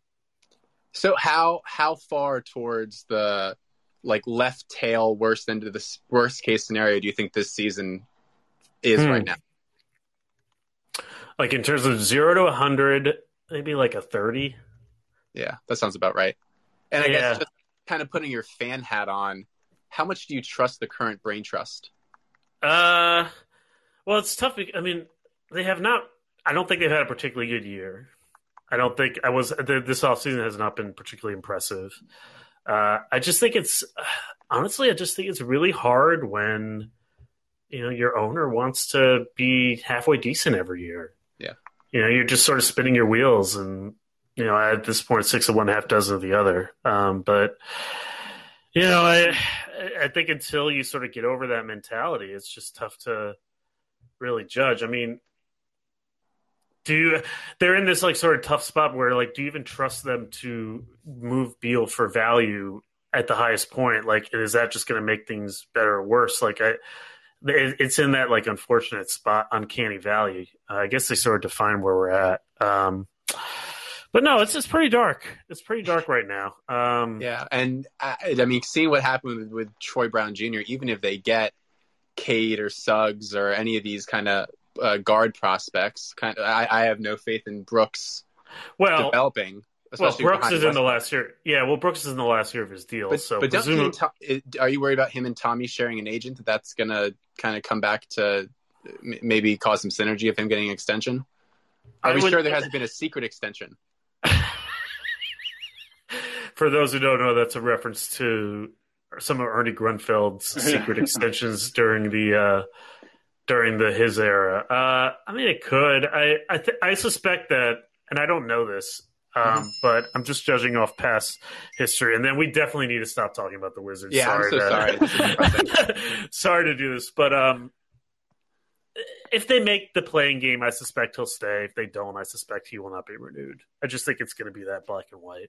So how far towards the left tail worst end of the worst case scenario do you think this season is right now. Like in terms of 0 to 100, maybe like a 30. Yeah, that sounds about right. And I guess just kind of putting your fan hat on, how much do you trust the current brain trust? Well, it's tough. I mean, they have not. I don't think they've had a particularly good year. I don't think this offseason has not been particularly impressive. I just think honestly, I just think it's really hard when, your owner wants to be halfway decent every year. Yeah. You're just sort of spinning your wheels and, at this point, 6 of one, half dozen of the other. But, I think until you sort of get over that mentality, it's just tough to really judge. I mean, they're in this like sort of tough spot where like, do you even trust them to move Beal for value at the highest point? Like, is that just going to make things better or worse? Like, it's in that like unfortunate spot, uncanny valley. I guess they sort of define where we're at. But no, it's pretty dark. It's pretty dark right now. Yeah, and I mean, seeing what happened with Troy Brown Jr., even if they get Cade or Suggs or any of these kind of guard prospects, I have no faith in Brooks developing. Brooks is in the last year. Yeah, Brooks is in the last year of his deal. But are you worried about him and Tommy sharing an agent? That's going to kind of come back to maybe cause some synergy of him getting an extension? Are we sure there hasn't been a secret extension? For those who don't know, that's a reference to some of Ernie Grunfeld's secret extensions during his era. I mean, it could. I suspect that, and I don't know this, but I'm just judging off past history. And then we definitely need to stop talking about the Wizards. Yeah, I'm so sorry. Sorry to do this, but if they make the playing game, I suspect he'll stay. If they don't, I suspect he will not be renewed. I just think it's going to be that black and white.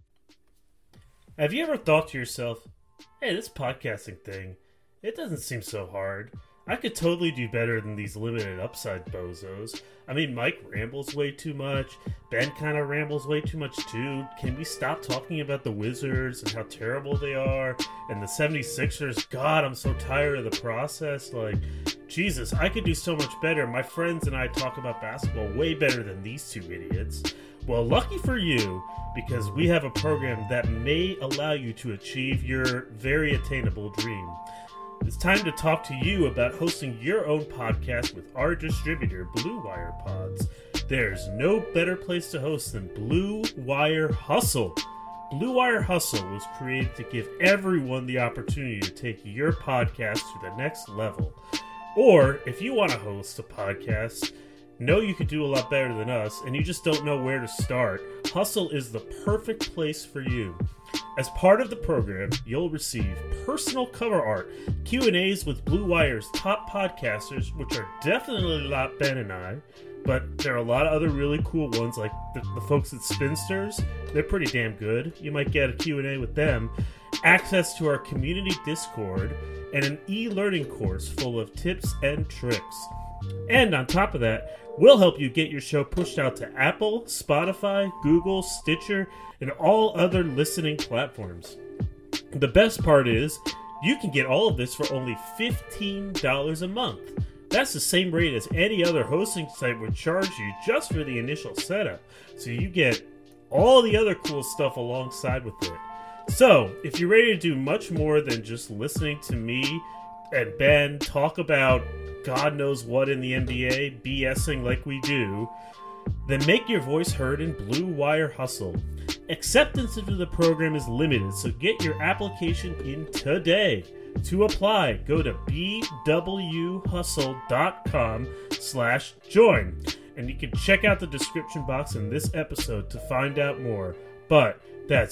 Have you ever thought to yourself, hey, this podcasting thing, it doesn't seem so hard. I could totally do better than these limited upside bozos. I mean, Mike rambles way too much. Ben kind of rambles way too much too. Can we stop talking about the Wizards and how terrible they are? And the 76ers, God, I'm so tired of the process. Like, Jesus, I could do so much better. My friends and I talk about basketball way better than these two idiots. Well, lucky for you, because we have a program that may allow you to achieve your very attainable dream. It's time to talk to you about hosting your own podcast with our distributor, Blue Wire Pods. There's no better place to host than Blue Wire Hustle. Blue Wire Hustle was created to give everyone the opportunity to take your podcast to the next level. Or, if you want to host a podcast, know you could do a lot better than us, and you just don't know where to start, Hustle is the perfect place for you. As part of the program, you'll receive personal cover art, Q&As with Blue Wire's top podcasters, which are definitely not Ben and I, but there are a lot of other really cool ones, like the folks at Spinsters. They're pretty damn good. You might get a Q&A with them, access to our community Discord, and an e-learning course full of tips and tricks. And on top of that, we'll help you get your show pushed out to Apple, Spotify, Google, Stitcher, and all other listening platforms. The best part is, you can get all of this for only $15 a month. That's the same rate as any other hosting site would charge you just for the initial setup. So you get all the other cool stuff alongside with it. So, if you're ready to do much more than just listening to me and Ben talk about God knows what in the NBA, BSing like we do, then make your voice heard in Blue Wire Hustle. Acceptance into the program is limited, so get your application in today. To apply, go to bwhustle.com/join, and you can check out the description box in this episode to find out more. But that's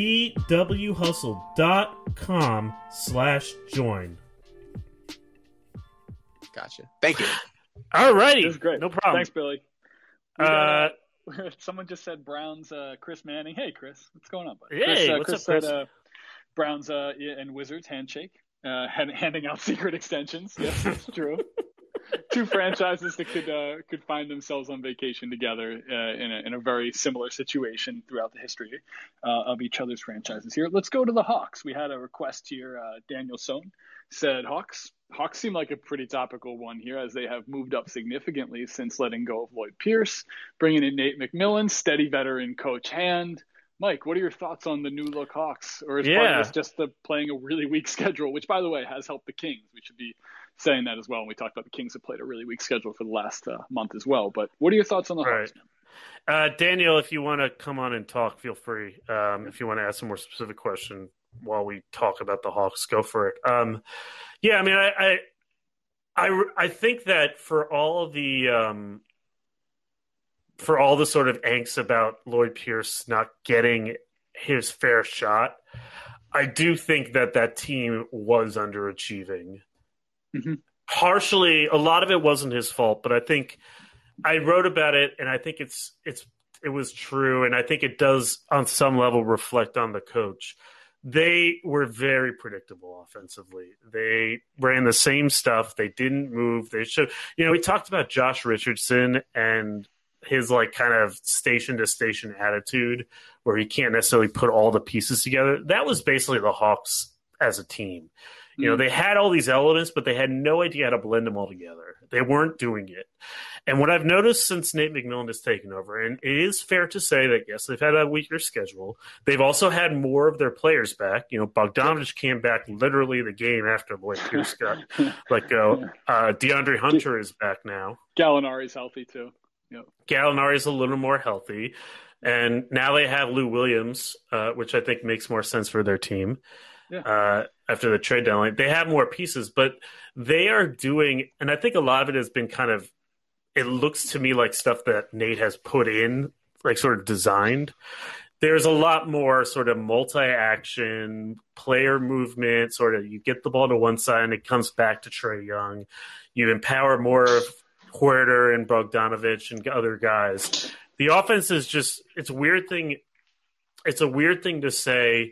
bwhustle.com/join. Gotcha. Thank you. All righty. This is great. No problem. Thanks, Billy. Someone just said Browns Chris Manning. Hey, Chris. What's going on, buddy? Hey, what's up, Chris? Said, Browns and Wizards handshake, handing out secret extensions. Yes, that's true. two franchises that could find themselves on vacation together in a very similar situation throughout the history of each other's franchises. Here, let's go to the Hawks. We had a request here. Daniel Sohn said Hawks. Hawks seem like a pretty topical one here, as they have moved up significantly since letting go of Lloyd Pierce, bringing in Nate McMillan, steady veteran Coach Hand. Mike, what are your thoughts on the new look Hawks? Or is part of this just playing a really weak schedule, which, by the way, has helped the Kings? We should be saying that as well. And we talked about the Kings have played a really weak schedule for the last month as well. But what are your thoughts on the Hawks? Daniel, if you want to come on and talk, feel free. If you want to ask a more specific question while we talk about the Hawks, go for it. I think that for all the sort of angst about Lloyd Pierce not getting his fair shot, I do think that team was underachieving. Mm-hmm. Partially, a lot of it wasn't his fault, but I think I wrote about it, and I think it was true, and I think it does on some level reflect on the coach. They were very predictable offensively. They ran the same stuff. They didn't move. They showed, we talked about Josh Richardson and his kind of station to station attitude where he can't necessarily put all the pieces together. That was basically the Hawks as a team. They had all these elements, but they had no idea how to blend them all together. They weren't doing it. And what I've noticed since Nate McMillan has taken over, and it is fair to say that, yes, they've had a weaker schedule. They've also had more of their players back. Bogdanovich came back literally the game after Lloyd Pierce got let go. DeAndre Hunter is back now. Gallinari's healthy too. Yep. Gallinari's a little more healthy. And now they have Lou Williams, which I think makes more sense for their team. Yeah. After the trade deadline, they have more pieces, but they are doing, and I think a lot of it has been it looks to me like stuff that Nate has put in, sort of designed. There's a lot more sort of multi-action player movement, sort of you get the ball to one side and it comes back to Trae Young. You empower more of Huerter and Bogdanovich and other guys. The offense is just, it's a weird thing to say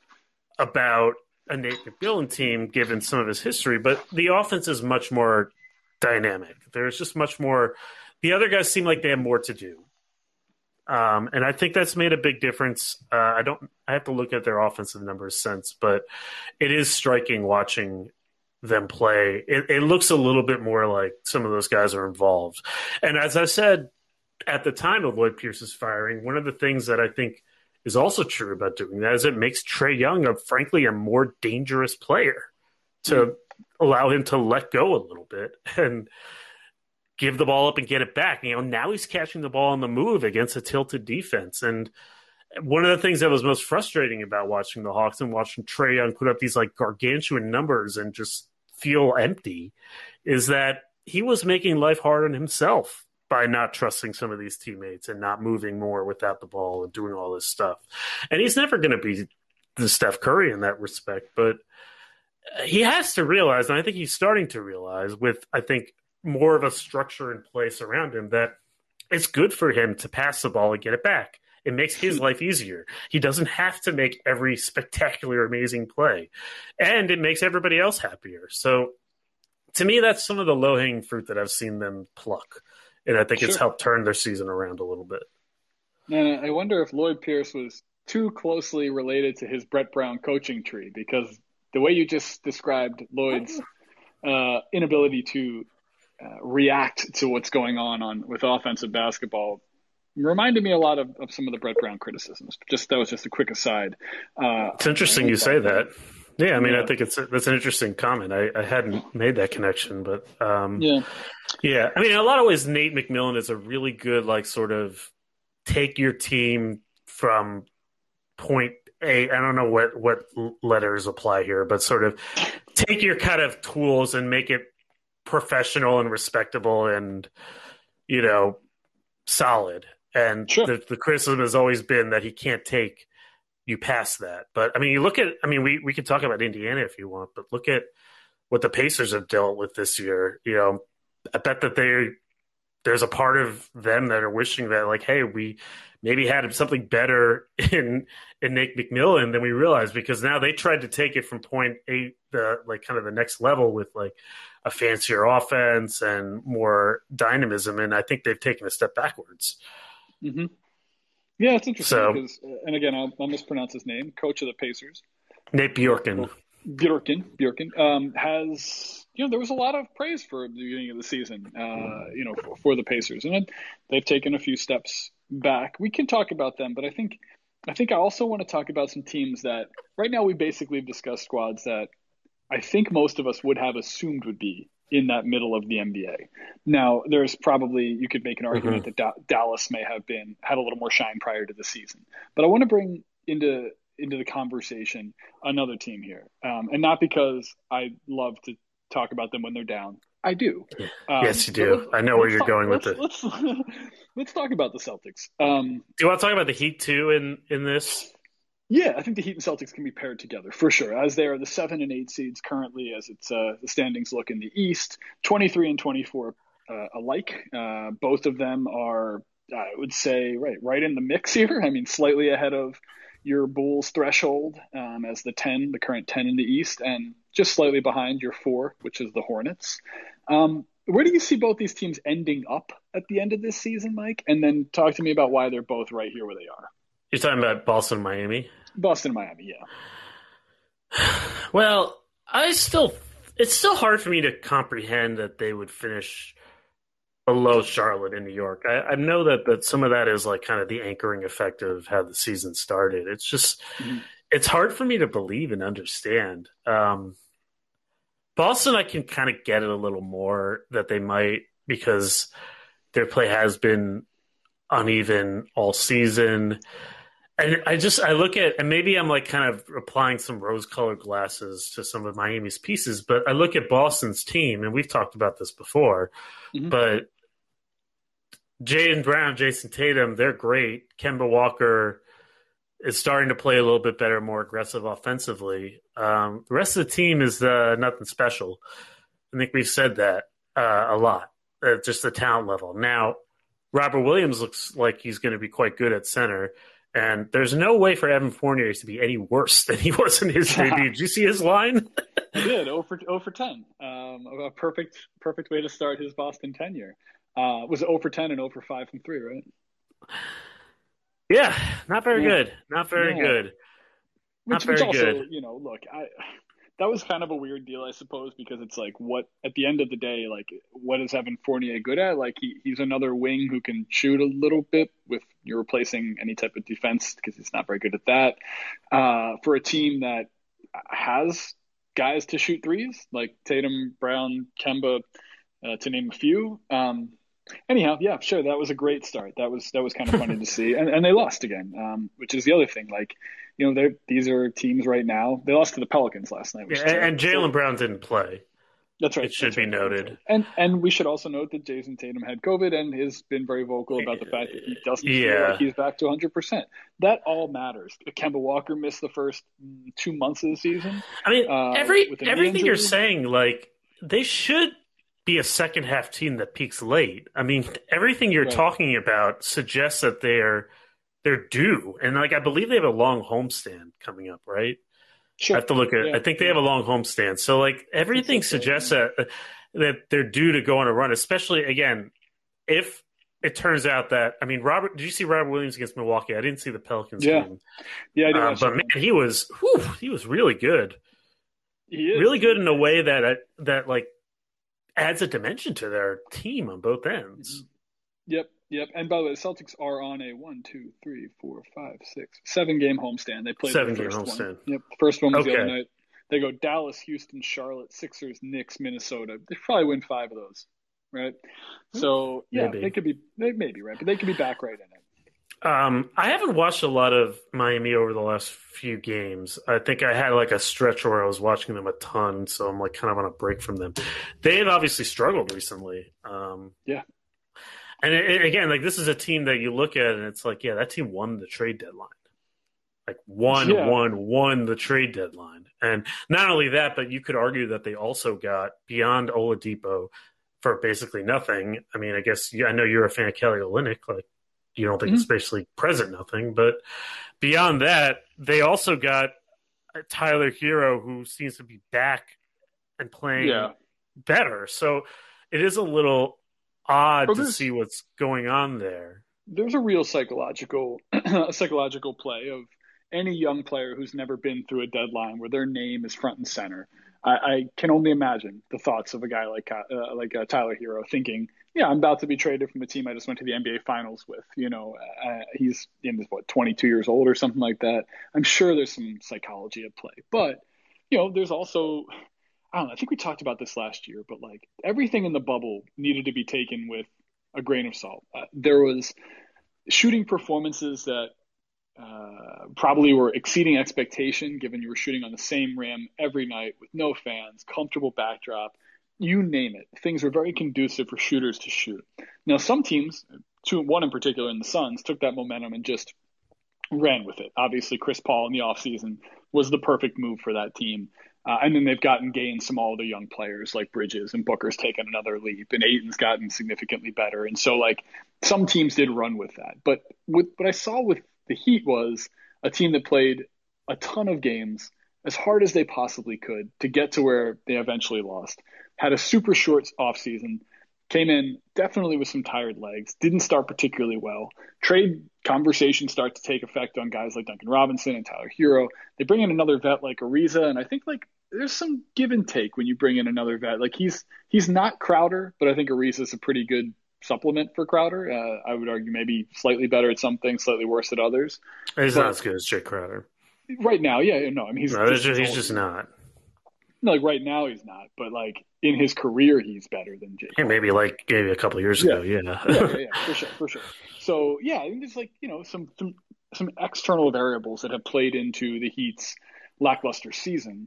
about a Nate McMillan team, given some of his history, but the offense is much more dynamic. There's just much more. The other guys seem like they have more to do, and I think that's made a big difference. I have to look at their offensive numbers since, but it is striking watching them play. It looks a little bit more like some of those guys are involved. And as I said at the time of Lloyd Pierce's firing, one of the things that I think is also true about doing that is it makes Trae Young, frankly, a more dangerous player to allow him to let go a little bit and give the ball up and get it back. Now he's catching the ball on the move against a tilted defense. And one of the things that was most frustrating about watching the Hawks and watching Trae Young put up these gargantuan numbers and just feel empty is that he was making life hard on himself by not trusting some of these teammates and not moving more without the ball and doing all this stuff. And he's never going to be the Steph Curry in that respect, but he has to realize, and I think he's starting to realize with, I think, more of a structure in place around him, that it's good for him to pass the ball and get it back. It makes his life easier. He doesn't have to make every spectacular, amazing play. And it makes everybody else happier. So to me, that's some of the low-hanging fruit that I've seen them pluck. And I think it's helped turn their season around a little bit. And I wonder if Lloyd Pierce was too closely related to his Brett Brown coaching tree, because the way you just described Lloyd's inability to react to what's going on with offensive basketball reminded me a lot of some of the Brett Brown criticisms. That was just a quick aside. It's interesting you say that. Yeah, I mean, I think that's an interesting comment. I hadn't made that connection, but yeah. I mean, in a lot of ways, Nate McMillan is a really good, sort of take your team from point A. I don't know what letters apply here, but sort of take your kind of tools and make it professional and respectable and, solid. And the criticism has always been that he can't take you past that. But I mean, we could talk about Indiana if you want, but look at what the Pacers have dealt with this year. I bet that there's a part of them that are wishing that, like, hey, we maybe had something better in Nate McMillan than we realized, because now they tried to take it from point eight, kind of the next level with like a fancier offense and more dynamism, and I think they've taken a step backwards. Mm-hmm. Yeah, it's interesting because, and again, I'll mispronounce his name. Coach of the Pacers, Nate Bjorken. Bjorken has, there was a lot of praise for the beginning of the season, for the Pacers, and they've taken a few steps back. We can talk about them, but I think I also want to talk about some teams that right now we basically have discussed squads that I think most of us would have assumed would be in that middle of the NBA. Now, there's probably, you could make an argument that Dallas may have had a little more shine prior to the season, but I want to bring into the conversation another team here, and not because I love to talk about them when they're down. I do. Yes, you do. I know where you're going with it. Let's talk about the Celtics. Do you want to talk about the Heat too in this? Yeah, I think the Heat and Celtics can be paired together for sure, as they are the 7 and 8 seeds currently, as it's the standings look in the East, 23 and 24 alike. Both of them are, I would say, right in the mix here. I mean, slightly ahead of your Bulls threshold as the current 10 in the East, and just slightly behind your 4, which is the Hornets. Where do you see both these teams ending up at the end of this season, Mike? And then talk to me about why they're both right here where they are. You're talking about Boston, Miami? Boston, Miami, yeah. Well, it's still hard for me to comprehend that they would finish below Charlotte in New York. I know that some of that is like kind of the anchoring effect of how the season started. It's just, it's hard for me to believe and understand. Boston, I can kind of get it a little more that they might, because their play has been uneven all season. And I look at, and maybe I'm like kind of applying some rose-colored glasses to some of Miami's pieces, but I look at Boston's team, and we've talked about this before, but Jaylen Brown, Jason Tatum, they're great. Kemba Walker is starting to play a little bit better, more aggressive offensively. The rest of the team is nothing special. I think we've said that a lot, just the talent level. Now, Robert Williams looks like he's going to be quite good at center. And there's no way for Evan Fournier to be any worse than he was in his debut. Did you see his line? He did, 0 for 10. A perfect way to start his Boston tenure. Was 0 for 10 and 0 for 5 from 3, right? Yeah, not very good. Not very good. Which also, look, that was kind of a weird deal, I suppose, because it's like, what at the end of the day, like, what is Evan Fournier good at? Like, he's another wing who can shoot a little bit with you're replacing any type of defense, because he's not very good at that. For a team that has guys to shoot threes, like Tatum, Brown, Kemba, to name a few. Anyhow, yeah, sure, that was a great start. That was kind of funny to see, and they lost again, which is the other thing. Like, these are teams right now. They lost to the Pelicans last night. And Jaylen Brown didn't play. That's right. It should be noted. And we should also note that Jason Tatum had COVID and has been very vocal about the fact that he doesn't feel like he's back to 100%. That all matters. Kemba Walker missed the first 2 months of the season. I mean, everything you're saying, like, they should be a second half team that peaks late. I mean, everything you're talking about suggests that they're due. And like, I believe they have a long homestand coming up, right? Sure. I have to look at it. I think they have a long homestand. So like, everything suggests that they're due to go on a run, especially again, if it turns out that, I mean, did you see Robert Williams against Milwaukee? I didn't see the Pelicans game. Yeah, I did. But man, he was really good. He is really good in a way that like adds a dimension to their team on both ends. Yep. And by the way, the Celtics are on a 7-game homestand. They played 7-game homestand. Yep. The first one was the other night. They go Dallas, Houston, Charlotte, Sixers, Knicks, Minnesota. They probably win 5 of those, right? So yeah, they may be right, but they could be back right in it. I haven't watched a lot of Miami over the last few games. I think I had like a stretch where I was watching them a ton, so I'm like kind of on a break from them. They've obviously struggled recently. Yeah. And again, like, this is a team that you look at and it's like, yeah, that team won the trade deadline. Like won the trade deadline. And not only that, but you could argue that they also got, beyond Oladipo, for basically nothing. I mean, I guess I know you're a fan of Kelly Olynyk. Like, you don't think it's basically present nothing, but beyond that, they also got Tyler Hero, who seems to be back and playing better. So it is a little odd to see what's going on there. There's a real psychological play of any young player who's never been through a deadline where their name is front and center. I can only imagine the thoughts of a guy like Tyler Hero thinking, yeah, I'm about to be traded from a team I just went to the NBA Finals with. He's 22 years old or something like that. I'm sure there's some psychology at play. But, there's also, I don't know, I think we talked about this last year, but like everything in the bubble needed to be taken with a grain of salt. There was shooting performances that probably were exceeding expectation, given you were shooting on the same rim every night with no fans, comfortable backdrop, you name it. Things were very conducive for shooters to shoot. Now, some teams, one in particular in the Suns, took that momentum and just ran with it. Obviously, Chris Paul in the offseason was the perfect move for that team. And then they've gained some all the young players like Bridges, and Booker's taken another leap, and Ayton's gotten significantly better. And so, like, some teams did run with that. But what I saw with the Heat was a team that played a ton of games as hard as they possibly could to get to where they eventually lost. Had a super short offseason, came in definitely with some tired legs, didn't start particularly well. Trade conversations start to take effect on guys like Duncan Robinson and Tyler Hero. They bring in another vet like Ariza, and I think like there's some give and take when you bring in another vet. Like he's not Crowder, but I think Ariza is a pretty good supplement for Crowder. I would argue maybe slightly better at some things, slightly worse at others. He's not as good as Jay Crowder. Right now, yeah, no. I mean, he's just not. No, like right now he's not, but like in his career he's better than Jay. Yeah, maybe a couple of years ago, yeah, for sure. So yeah, I think there's like some external variables that have played into the Heat's lackluster season.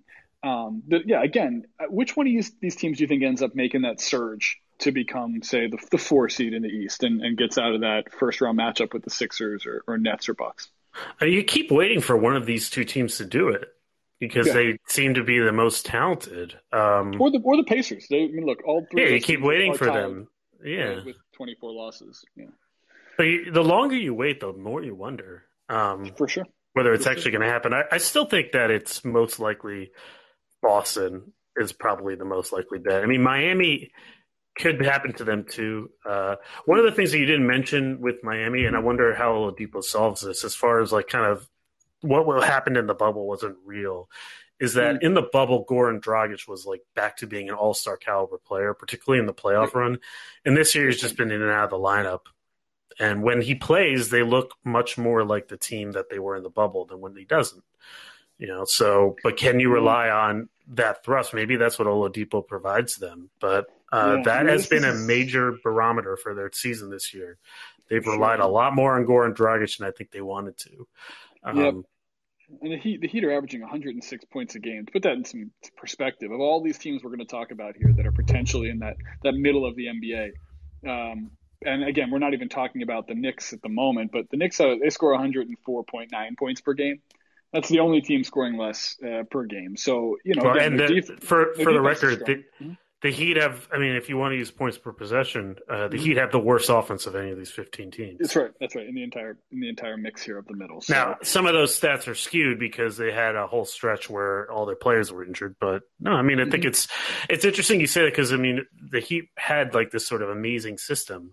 Again, which one of these teams do you think ends up making that surge to become, say, the 4 seed in the East and gets out of that first round matchup with the Sixers or Nets or Bucks? You keep waiting for one of these two teams to do it because they seem to be the most talented. Or the Pacers. Look, all three. Yeah, you keep waiting for them. Yeah, with 24 losses. Yeah. But the longer you wait, the more you wonder. For sure. Whether it's actually going to happen. I still think that it's most likely Boston is probably the most likely bet. I mean, Miami could happen to them too. One of the things that you didn't mention with Miami, and I wonder how Oladipo solves this as far as like kind of what happened in the bubble wasn't real, is that in the bubble, Goran Dragic was like back to being an all-star caliber player, particularly in the playoff run. And this year he's just been in and out of the lineup. And when he plays, they look much more like the team that they were in the bubble than when he doesn't. But can you rely on that thrust? Maybe that's what Oladipo provides them. But that has been a major barometer for their season this year. They've relied a lot more on Goran Dragic than I think they wanted to. And the Heat are averaging 106 points a game. To put that in some perspective, of all these teams we're going to talk about here that are potentially in that middle of the NBA, and again, we're not even talking about the Knicks at the moment, but the Knicks, they score 104.9 points per game. That's the only team scoring less per game. So, for the record, the Heat have, I mean, if you want to use points per possession, the Heat have the worst offense of any of these 15 teams. That's right. In the entire mix here of the middle. So. Now, some of those stats are skewed because they had a whole stretch where all their players were injured. But no, I mean, I think it's interesting you say that because, I mean, the Heat had like this sort of amazing system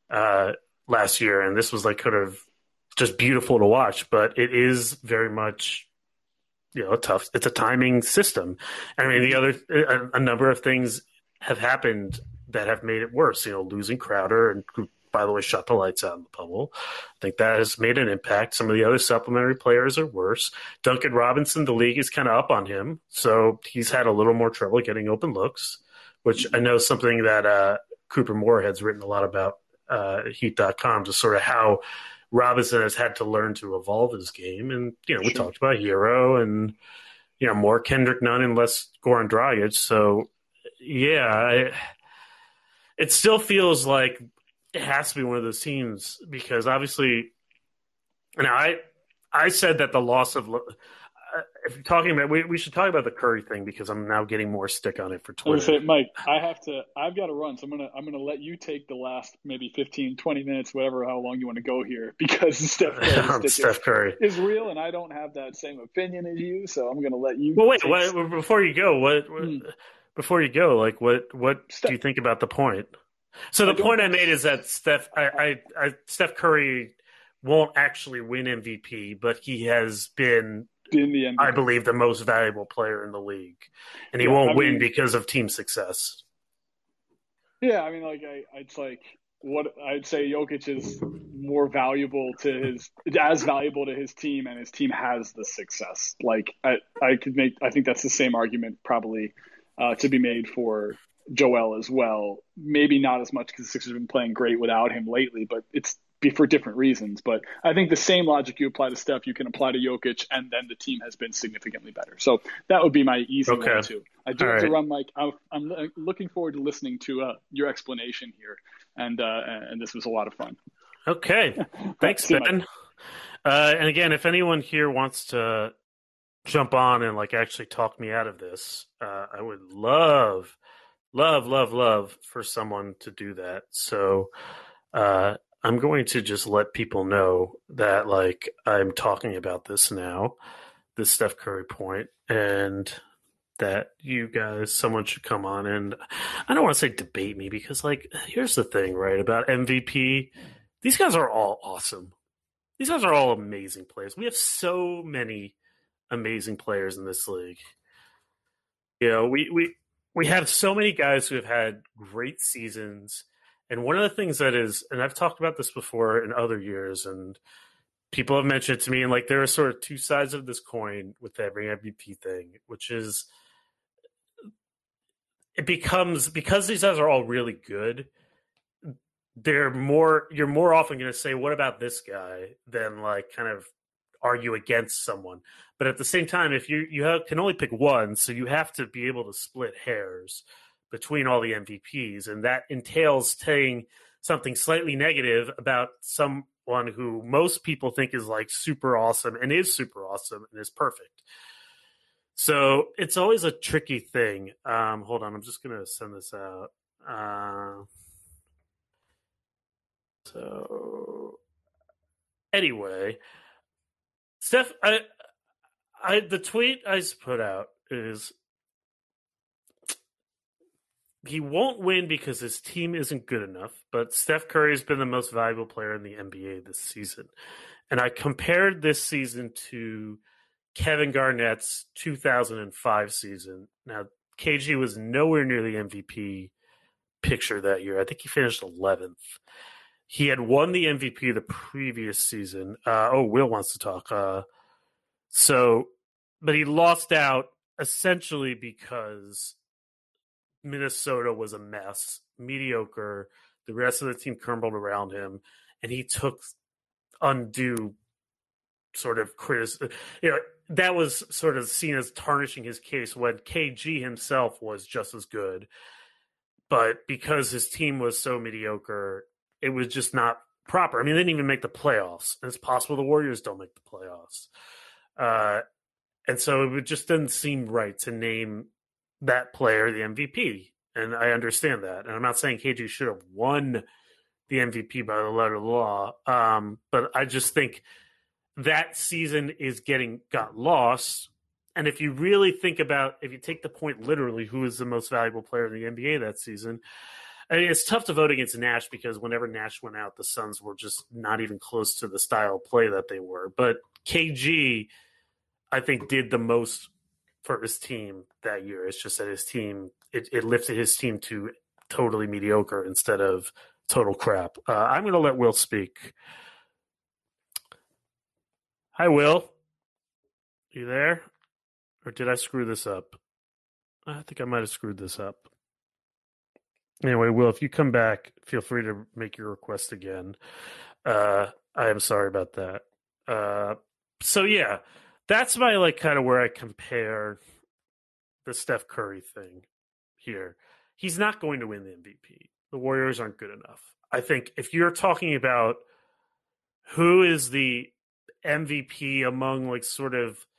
last year, and this was like kind of just beautiful to watch. But it is very much, tough. It's a timing system. I mean, a number of things have happened that have made it worse. Losing Crowder, and who, by the way, shut the lights out in the bubble. I think that has made an impact. Some of the other supplementary players are worse. Duncan Robinson, the league is kind of up on him, so he's had a little more trouble getting open looks, which I know is something that Cooper Moorhead's written a lot about Heat.com, just sort of how Robinson has had to learn to evolve his game. And, we talked about Hero and, more Kendrick Nunn and less Goran Dragic. So, yeah, it still feels like it has to be one of those teams because obviously, and I said that the loss of if you're talking about, we should talk about the Curry thing because I'm now getting more stick on it for Twitter. I was gonna say, Mike, I've got to run, so I'm gonna let you take the last maybe 15, 20 minutes, whatever, how long you want to go here, because Steph Curry is real, and I don't have that same opinion as you, so I'm gonna let you. Well, wait, before you go, before you go, like, what do you think about the point? So the point I made is that Steph Curry won't actually win MVP, but he has been in the NBA. I believe the most valuable player in the league, and he won't win because of team success. Yeah, I mean, like it's like what I'd say. Jokic is more valuable as valuable to his team, and his team has the success. Like I think that's the same argument probably to be made for Joel as well. Maybe not as much because the Sixers have been playing great without him lately, but it's for different reasons. But I think the same logic you apply to Steph, you can apply to Jokic, and then the team has been significantly better. So that would be my easy one too. I do have to run, Mike. I'm looking forward to listening to your explanation here, and this was a lot of fun. Okay, thanks, Ben. And again, if anyone here wants to jump on and like actually talk me out of this, I would love for someone to do that. So I'm going to just let people know that like I'm talking about this now, this Steph Curry point, and that you guys, someone should come on and I don't want to say debate me because like here's the thing, right, about MVP. These guys are all awesome. These guys are all amazing players. We have so many amazing players in this league. You know, we have so many guys who have had great seasons. And one of the things that is, and I've talked about this before in other years, and people have mentioned it to me, and like there are sort of two sides of this coin with every MVP thing, which is it becomes, because these guys are all really good, you're more often going to say, what about this guy, than like kind of argue against someone. But at the same time, if you can only pick one, so you have to be able to split hairs between all the MVPs, and that entails saying something slightly negative about someone who most people think is like super awesome and is super awesome and is perfect. So it's always a tricky thing. Hold on, I'm just going to send this out. So anyway, Steph, the tweet I put out is he won't win because his team isn't good enough, but Steph Curry has been the most valuable player in the NBA this season. And I compared this season to Kevin Garnett's 2005 season. Now, KG was nowhere near the MVP picture that year. I think he finished 11th. He had won the MVP the previous season. Will wants to talk. But he lost out essentially because Minnesota was a mess, mediocre. The rest of the team crumbled around him, and he took undue sort of criticism. You know, that was sort of seen as tarnishing his case when KG himself was just as good. But because his team was so mediocre, it was just not proper. I mean, they didn't even make the playoffs. And it's possible the Warriors don't make the playoffs. And so it just didn't seem right to name that player the MVP. And I understand that. And I'm not saying KG should have won the MVP by the letter of the law. But I just think that season got lost. And if you really think about, if you take the point literally, who is the most valuable player in the NBA that season, I mean, it's tough to vote against Nash because whenever Nash went out, the Suns were just not even close to the style of play that they were. But KG, I think, did the most for his team that year. It's just that his team, it lifted his team to totally mediocre instead of total crap. I'm going to let Will speak. Hi, Will. You there? Or did I screw this up? I think I might have screwed this up. Anyway, Will, if you come back, feel free to make your request again. I am sorry about that. So yeah, that's my like kind of where I compare the Steph Curry thing here. He's not going to win the MVP. The Warriors aren't good enough. I think if you're talking about who is the MVP among like sort of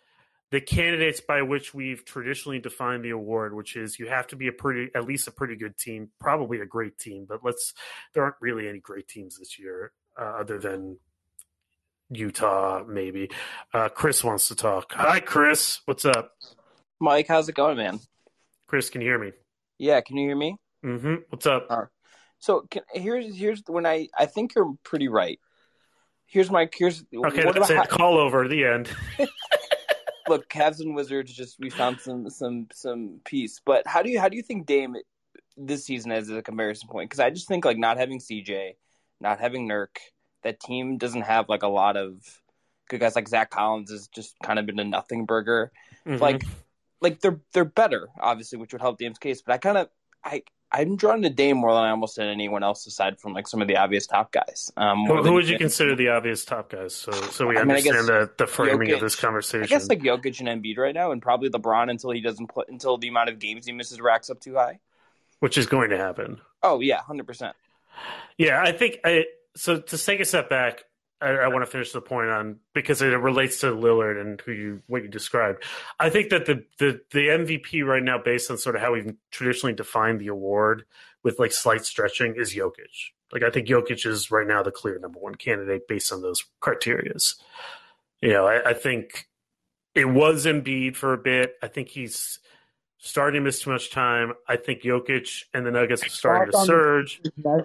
the candidates by which we've traditionally defined the award, which is you have to be at least a pretty good team, probably a great team, but there aren't really any great teams this year other than Utah, maybe. Chris wants to talk. Hi, Chris. What's up? Mike, how's it going, man? Chris, can you hear me? Yeah, can you hear me? Mm-hmm. What's up? Here's when I think you're pretty right. Okay, that's it. Call over. The end. Look, Cavs and Wizards. We found some peace. But how do you think Dame this season as a comparison point? Because I just think like not having CJ, not having Nurk, that team doesn't have like a lot of good guys. Like Zach Collins has just kind of been a nothing burger. Mm-hmm. Like they're better, obviously, which would help Dame's case. But I'm drawn to Dame more than I almost did anyone else aside from like some of the obvious top guys. Who would you consider the obvious top guys? So we understand the framing of this conversation. I guess like Jokic and Embiid right now, and probably LeBron until the amount of games he misses racks up too high, which is going to happen. Oh yeah, 100%. Yeah, I think so. To take a step back, I want to finish the point on because it relates to Lillard and what you described. I think that the MVP right now, based on sort of how we've traditionally defined the award with like slight stretching, is Jokic. Like I think Jokic is right now the clear number one candidate based on those criterias. I think it was Embiid for a bit. I think he's starting to miss too much time. I think Jokic and the Nuggets are starting to surge.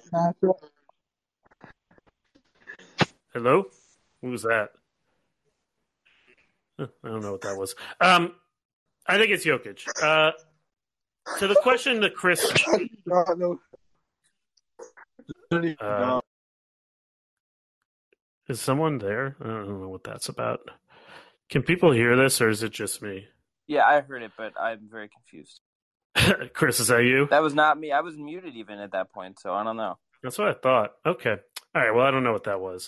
Hello? Who was that? I don't know what that was. I think it's Jokic. So the question that Chris... is someone there? I don't know what that's about. Can people hear this, or is it just me? Yeah, I heard it, but I'm very confused. Chris, is that you? That was not me. I was muted even at that point, so I don't know. That's what I thought. Okay. All right. Well, I don't know what that was.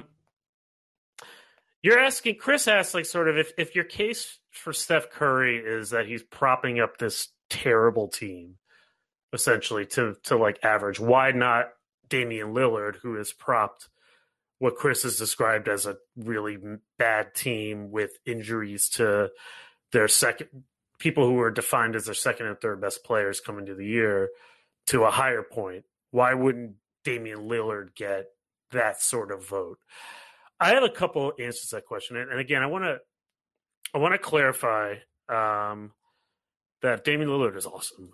You're asking, Chris asked, like, sort of if your case for Steph Curry is that he's propping up this terrible team, essentially, to like average, why not Damian Lillard, who has propped what Chris has described as a really bad team with injuries to their people who were defined as their second and third best players coming to the year to a higher point? Why wouldn't Damian Lillard get that sort of vote? I have a couple answers to that question, and again, I want to clarify that Damian Lillard is awesome.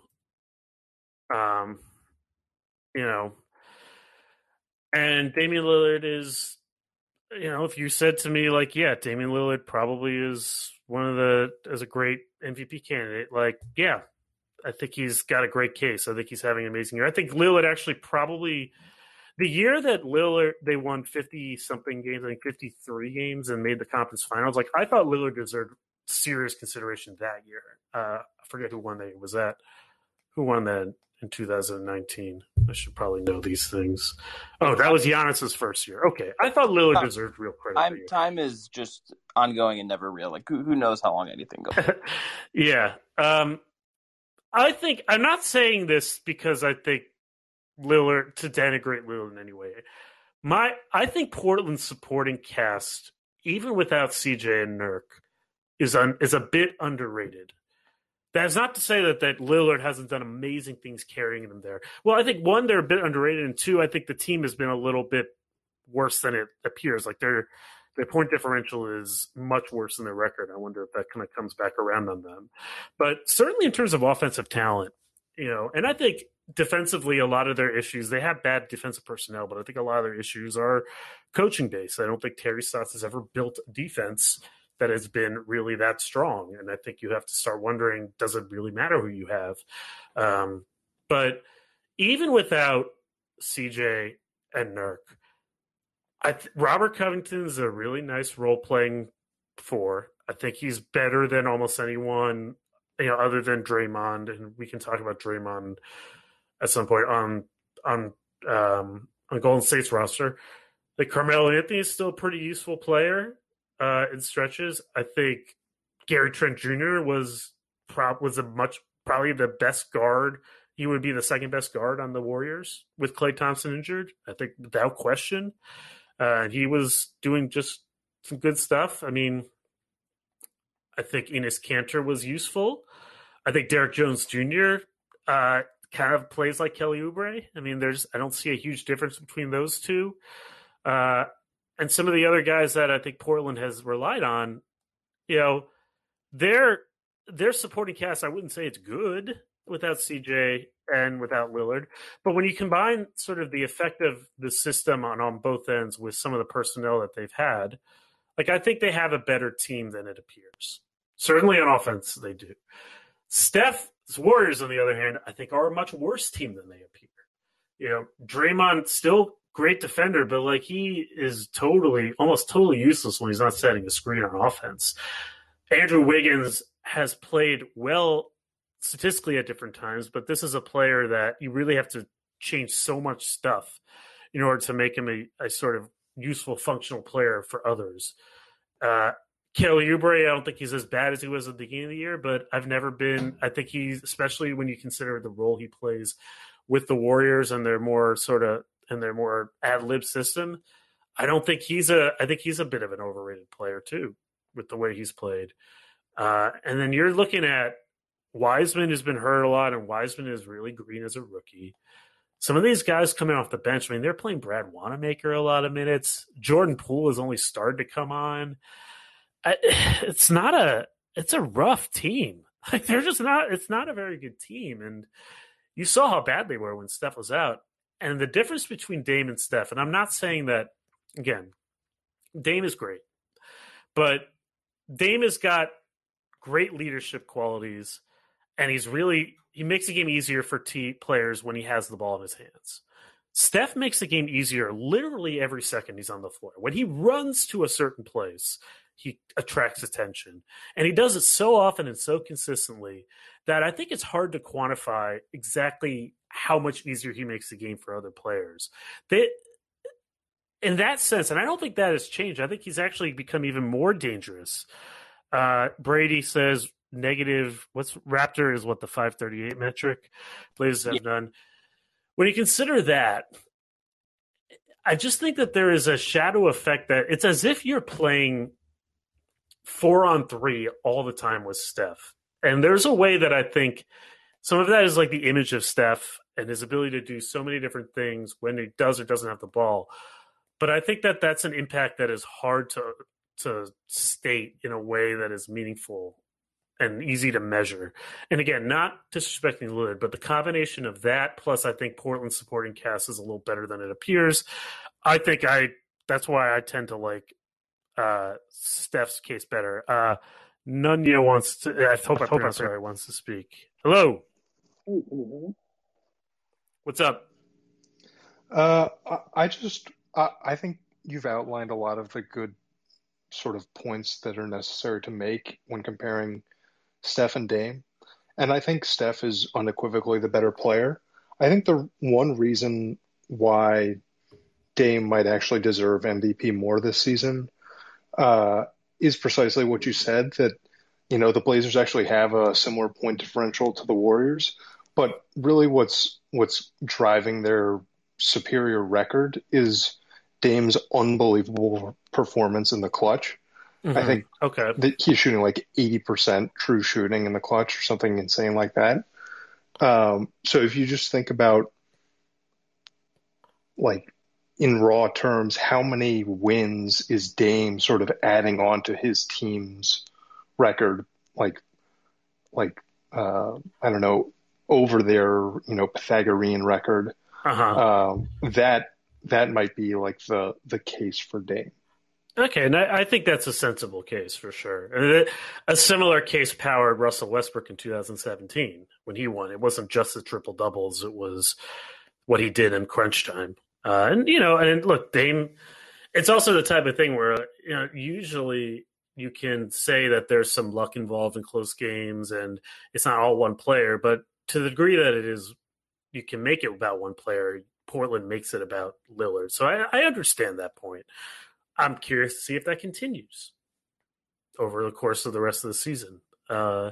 And Damian Lillard is, if you said to me like, yeah, Damian Lillard probably is as a great MVP candidate, like, yeah, I think he's got a great case. I think he's having an amazing year. I think Lillard actually probably the year that they won 50-something games, I think 53 games, and made the conference finals. Like I thought Lillard deserved serious consideration that year. I forget who won that. Was that who won that in 2019? I should probably know these things. Oh, that was Giannis's first year. Okay, I thought Lillard deserved real credit. Time is just ongoing and never real. Like who knows how long anything goes? Yeah. I think I'm not saying this because I think Lillard to denigrate Lillard in any way. I think Portland's supporting cast, even without CJ and Nurk, is a bit underrated. That's not to say that Lillard hasn't done amazing things carrying them there. Well, I think one, they're a bit underrated, and two, I think the team has been a little bit worse than it appears. Like their point differential is much worse than their record. I wonder if that kind of comes back around on them. But certainly in terms of offensive talent, and I think defensively, a lot of their issues, they have bad defensive personnel, but I think a lot of their issues are coaching based. I don't think Terry Stotts has ever built a defense that has been really that strong. And I think you have to start wondering, does it really matter who you have? But even without CJ and Nurk, Robert Covington is a really nice role-playing four. I think he's better than almost anyone, other than Draymond, and we can talk about Draymond at some point on Golden State's roster. Like Carmelo Anthony is still a pretty useful player in stretches. I think Gary Trent Jr. was probably the best guard. He would be the second best guard on the Warriors with Klay Thompson injured. I think without question. He was doing just some good stuff. I mean, I think Enes Kanter was useful. I think Derek Jones Jr. Kind of plays like Kelly Oubre. I mean, I don't see a huge difference between those two. And some of the other guys that I think Portland has relied on, their supporting cast, I wouldn't say it's good without CJ and without Lillard. But when you combine sort of the effect of the system on both ends with some of the personnel that they've had, like I think they have a better team than it appears. Certainly on offense, they do. Steph's Warriors, on the other hand, I think are a much worse team than they appear. Draymond, still great defender, but like he is almost totally useless when he's not setting a screen on offense. Andrew Wiggins has played well statistically at different times, but this is a player that you really have to change so much stuff in order to make him a sort of useful, functional player for others. Kelly Oubre, I don't think he's as bad as he was at the beginning of the year, but I think he's, especially when you consider the role he plays with the Warriors and their more ad-lib system, I think he's a bit of an overrated player too, with the way he's played. And then you're looking at Wiseman, who's been hurt a lot, and Wiseman is really green as a rookie. Some of these guys coming off the bench, I mean, they're playing Brad Wanamaker a lot of minutes. Jordan Poole has only started to come on. It's a rough team. Like it's not a very good team. And you saw how bad they were when Steph was out. And the difference between Dame and Steph, and I'm not saying that, again, Dame is great, but Dame has got great leadership qualities, and he makes the game easier for players when he has the ball in his hands. Steph makes the game easier literally every second he's on the floor. When he runs to a certain place, he attracts attention. And he does it so often and so consistently that I think it's hard to quantify exactly how much easier he makes the game for other players. In that sense, and I don't think that has changed, I think he's actually become even more dangerous. Brady says Raptor is what the 538 metric Blazers have done. When you consider that, I just think that there is a shadow effect that it's as if you're playing 4-on-3 all the time with Steph. And there's a way that I think some of that is like the image of Steph and his ability to do so many different things when he does or doesn't have the ball. But I think that that's an impact that is hard to state in a way that is meaningful and easy to measure. And again, not disrespecting Lillard, but the combination of that plus I think Portland's supporting cast is a little better than it appears. That's why I tend to like Steph's case better. Nunya wants to. I hope I pronounced it right. Wants to speak. Hello. What's up? I think you've outlined a lot of the good sort of points that are necessary to make when comparing Steph and Dame. And I think Steph is unequivocally the better player. I think the one reason why Dame might actually deserve MVP more this season is precisely what you said, that, the Blazers actually have a similar point differential to the Warriors. But really what's driving their superior record is Dame's unbelievable performance in the clutch. Mm-hmm. I think that he's shooting like 80% true shooting in the clutch or something insane like that. So if you just think about, like, in raw terms, how many wins is Dame sort of adding on to his team's record? Like I don't know, over their, Pythagorean record. That might be like the case for Dame. Okay, and I think that's a sensible case for sure. And a similar case powered Russell Westbrook in 2017 when he won. It wasn't just the triple doubles; it was what he did in crunch time. And look, Dame. It's also the type of thing where usually you can say that there's some luck involved in close games, and it's not all one player. But to the degree that it is, you can make it about one player. Portland makes it about Lillard, so I understand that point. I'm curious to see if that continues over the course of the rest of the season. I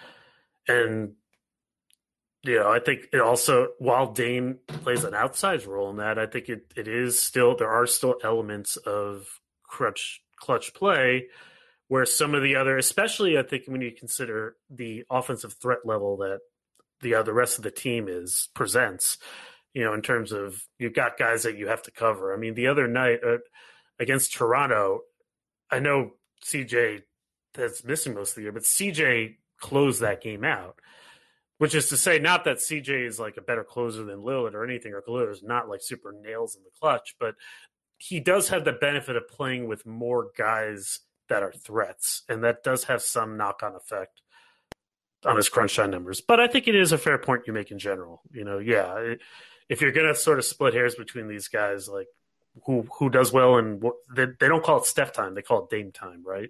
think it also, while Dame plays an outsized role in that, I think it is still, there are still elements of clutch play where some of the other, especially I think when you consider the offensive threat level that the rest of the team presents, in terms of you've got guys that you have to cover. I mean, the other night against Toronto, I know CJ that's missing most of the year, but CJ closed that game out, which is to say not that CJ is like a better closer than Lillard or anything, or Lillard is not like super nails in the clutch, but he does have the benefit of playing with more guys that are threats, and that does have some knock-on effect on his crunch time numbers. But I think it is a fair point you make in general. If you're going to sort of split hairs between these guys, like who does well, and they don't call it Steph time, they call it Dame time, right?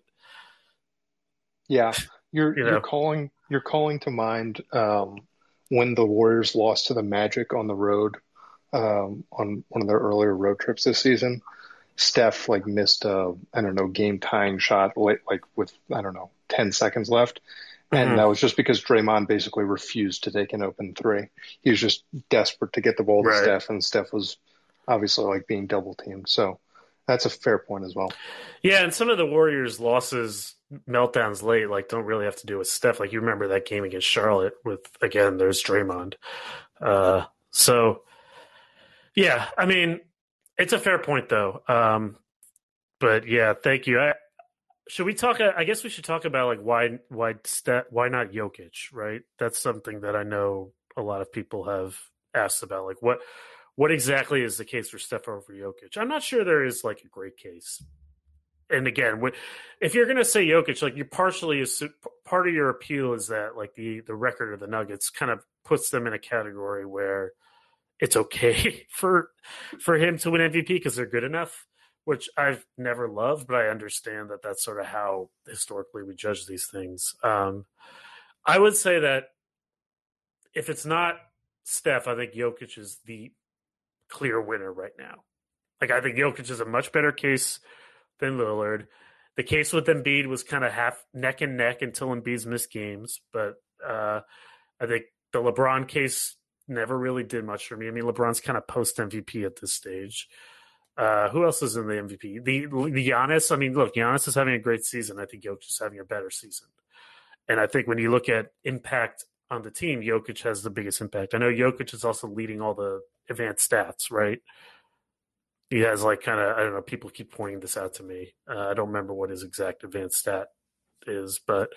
Yeah, you're calling to mind when the Warriors lost to the Magic on the road on one of their earlier road trips this season. Steph missed a game tying shot with 10 seconds left. And that was just because Draymond basically refused to take an open three. He was just desperate to get the ball to Steph, and Steph was obviously being double teamed. So that's a fair point as well. Yeah, and some of the Warriors' losses, meltdowns late, don't really have to do with Steph. You remember that game against Charlotte with, again, there's Draymond. So, yeah, I mean, it's a fair point though. But yeah, thank you. Should we talk? I guess we should talk about why not Jokic, right? That's something that I know a lot of people have asked about. What exactly is the case for Steph over Jokic? I'm not sure there is a great case. And again, if you're going to say Jokic, you're partially part of your appeal is that the record of the Nuggets kind of puts them in a category where it's okay for him to win MVP because they're good enough, which I've never loved, but I understand that that's sort of how historically we judge these things. I would say that if it's not Steph, I think Jokic is the clear winner right now. I think Jokic is a much better case than Lillard. The case with Embiid was kind of half neck and neck until Embiid's missed games, but I think the LeBron case never really did much for me. I mean, LeBron's kind of post MVP at this stage. Who else is in the MVP? The Giannis. I mean, look, Giannis is having a great season. I think Jokic is having a better season. And I think when you look at impact on the team, Jokic has the biggest impact. I know Jokic is also leading all the advanced stats, right? He has I don't know, people keep pointing this out to me. I don't remember what his exact advanced stat is, but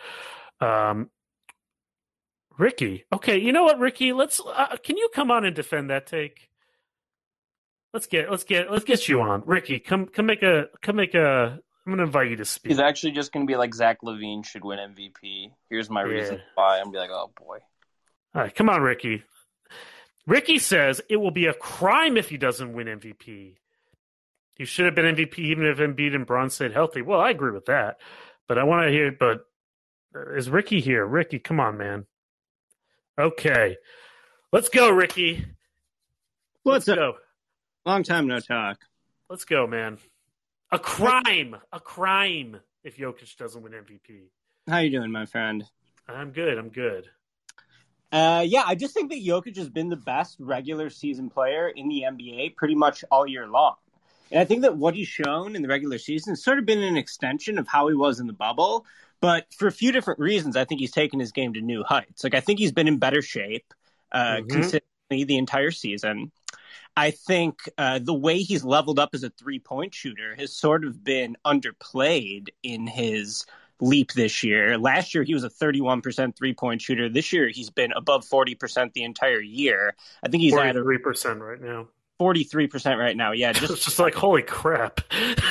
Ricky. Okay, you know what, Ricky? Let's can you come on and defend that take? Let's get you on, Ricky. Come make a. I'm gonna invite you to speak. He's actually just gonna be like Zach LaVine should win MVP. Here's my reason why. I'm gonna be like, oh boy. All right, come on, Ricky. Ricky says it will be a crime if he doesn't win MVP. He should have been MVP even if Embiid and Bron stayed healthy. Well, I agree with that, but I want to hear. But is Ricky here? Ricky, come on, man. Okay, let's go, Ricky. Let's go. Long time no talk. Let's go, man. A crime if Jokic doesn't win MVP. How you doing, my friend? I'm good. Yeah, I just think that Jokic has been the best regular season player in the NBA pretty much all year long. And I think that what he's shown in the regular season has sort of been an extension of how he was in the bubble. But for a few different reasons, I think he's taken his game to new heights. I think he's been in better shape consistently the entire season. I think the way he's leveled up as a three-point shooter has sort of been underplayed in his leap this year. Last year, he was a 31% three-point shooter. This year, he's been above 40% the entire year. I think he's at 43% right now. 43% right now, yeah. It's just holy crap.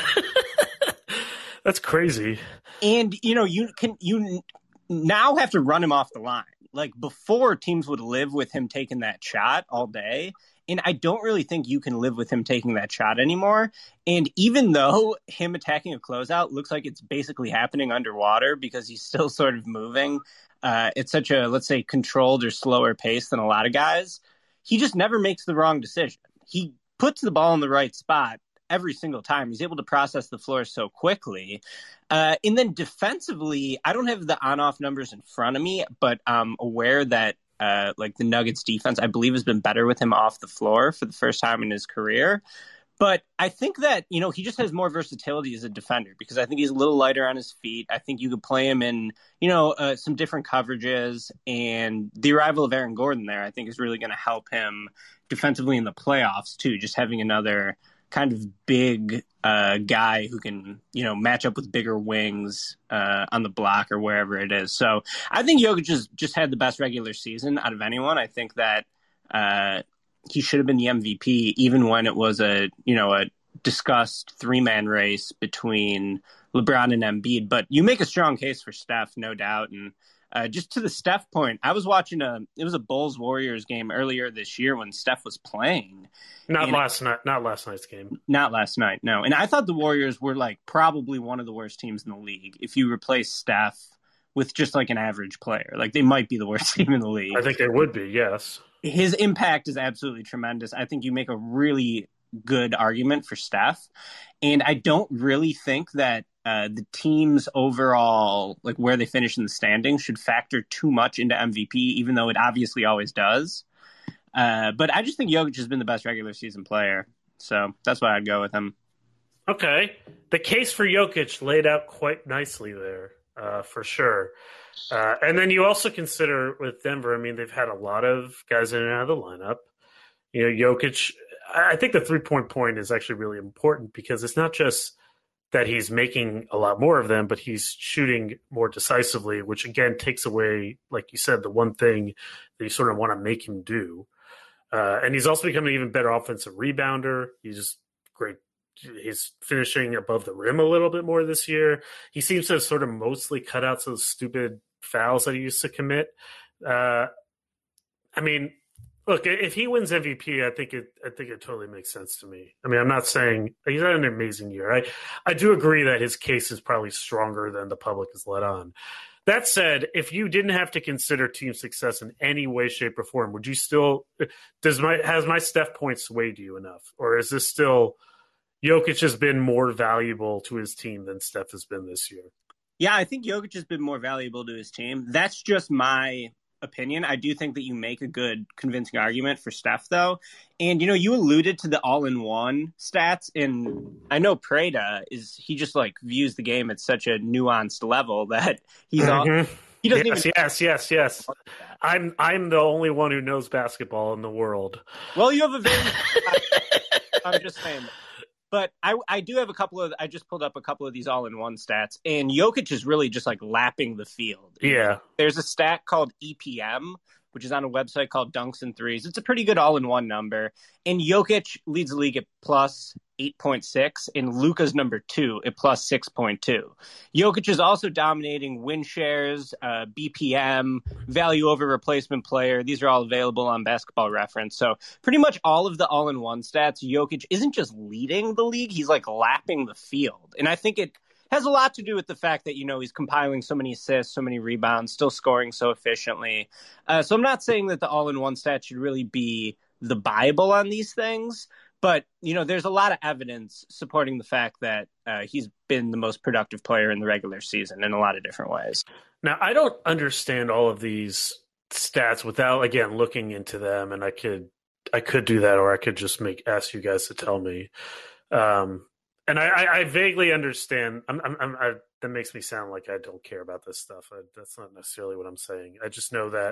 That's crazy. And, you now have to run him off the line. Before, teams would live with him taking that shot all day. And I don't really think you can live with him taking that shot anymore. And even though him attacking a closeout looks like it's basically happening underwater because he's still sort of moving at such a, let's say, controlled or slower pace than a lot of guys, he just never makes the wrong decision. He puts the ball in the right spot every single time. He's able to process the floor so quickly. And then defensively, I don't have the on-off numbers in front of me, but I'm aware that the Nuggets defense, I believe, has been better with him off the floor for the first time in his career. But I think that, he just has more versatility as a defender because I think he's a little lighter on his feet. I think you could play him in, some different coverages. And the arrival of Aaron Gordon there, I think, is really going to help him defensively in the playoffs, too. Just having another kind of big guy who can, match up with bigger wings on the block or wherever it is. So I think Jokic just had the best regular season out of anyone. I think that he should have been the MVP, even when it was a discussed 3-man race between LeBron and Embiid. But you make a strong case for Steph, no doubt. And just to the Steph point, I was watching it was a Bulls Warriors game earlier this year when Steph was playing. Not last night's game. Not last night, no. And I thought the Warriors were probably one of the worst teams in the league. If you replace Steph with just an average player, they might be the worst team in the league. I think they would be, yes. His impact is absolutely tremendous. I think you make a really good argument for Steph. And I don't really think that the team's overall, where they finish in the standings should factor too much into MVP, even though it obviously always does. But I just think Jokic has been the best regular season player. So that's why I'd go with him. Okay. The case for Jokic laid out quite nicely there, for sure. And then you also consider with Denver, they've had a lot of guys in and out of the lineup. Jokic, I think the 3-point point is actually really important because it's not just that he's making a lot more of them, but he's shooting more decisively, which again takes away, like you said, the one thing that you sort of want to make him do. And he's also become an even better offensive rebounder. He's just great. He's finishing above the rim a little bit more this year. He seems to have sort of mostly cut out some stupid fouls that he used to commit. Look, if he wins MVP, I think it totally makes sense to me. I'm not saying he's had an amazing year. I do agree that his case is probably stronger than the public has let on. That said, if you didn't have to consider team success in any way, shape, or form, would you still has my Steph point swayed you enough, or is this still Jokic has been more valuable to his team than Steph has been this year? Yeah, I think Jokic has been more valuable to his team. That's just my opinion. I do think that you make a good, convincing argument for Steph, though. And, you alluded to the all-in-one stats, and I know Prada he just, views the game at such a nuanced level that he doesn't even... Yes. I'm the only one who knows basketball in the world. Well, you have a very... I'm just saying... But I do have I just pulled up a couple of these all-in-one stats, and Jokic is really just lapping the field. Yeah. There's a stat called EPM, which is on a website called Dunks and Threes. It's a pretty good all-in-one number. And Jokic leads the league at plus 8.6, and Luka's number 2 at plus 6.2. Jokic is also dominating win shares, BPM, value over replacement player. These are all available on Basketball Reference. So pretty much all of the all-in-one stats, Jokic isn't just leading the league, he's lapping the field. And I think it has a lot to do with the fact that, he's compiling so many assists, so many rebounds, still scoring so efficiently. So I'm not saying that the all-in-one stat should really be the Bible on these things. But, there's a lot of evidence supporting the fact that he's been the most productive player in the regular season in a lot of different ways. Now, I don't understand all of these stats without, again, looking into them. And I could do that, or I could just ask you guys to tell me. And I vaguely understand. That makes me sound like I don't care about this stuff. That's not necessarily what I'm saying. I just know that,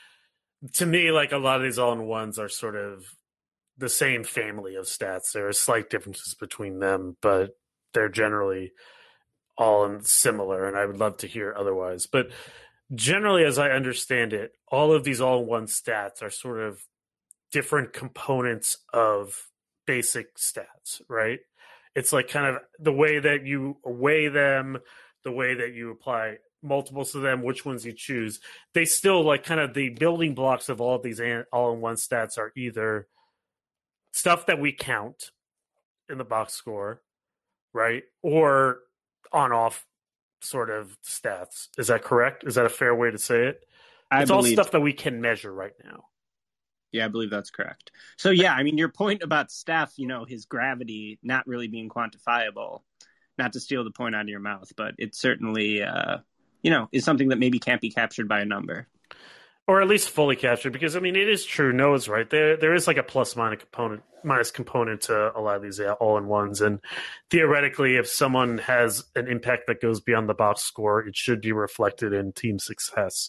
to me, a lot of these all-in-ones are sort of the same family of stats. There are slight differences between them, but they're generally all similar, and I would love to hear otherwise. But generally, as I understand it, all of these all-in-one stats are sort of different components of basic stats, right? It's kind of the way that you weigh them, the way that you apply multiples to them, which ones you choose. They still kind of the building blocks of all of these all-in-one stats are either stuff that we count in the box score, right? Or on-off sort of stats. Is that correct? Is that a fair way to say it? It's all stuff that we can measure right now. Yeah, I believe that's correct. So, yeah, your point about Steph, his gravity not really being quantifiable, not to steal the point out of your mouth, but it certainly, is something that maybe can't be captured by a number. or at least fully captured. Because I mean, it is true. Noah's right. There is like a minus component to a lot of these all-in-ones, and theoretically, if someone has an impact that goes beyond the box score, it should be reflected in team success.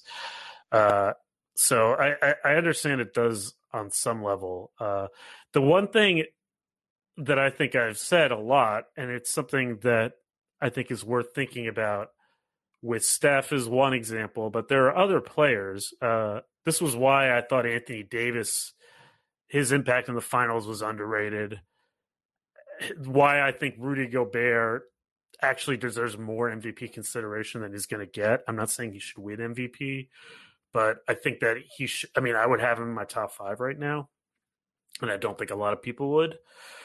So I understand it does on some level. The one thing that I think I've said a lot, and it's something that I think is worth thinking about with Steph is one example, but there are other players. This was why I thought Anthony Davis, his impact in the finals was underrated. Why I think Rudy Gobert actually deserves more MVP consideration than he's going to get. I'm not saying he should win MVP, but I think that he should. I mean, I would have him in my top 5 right now, and I don't think a lot of people would.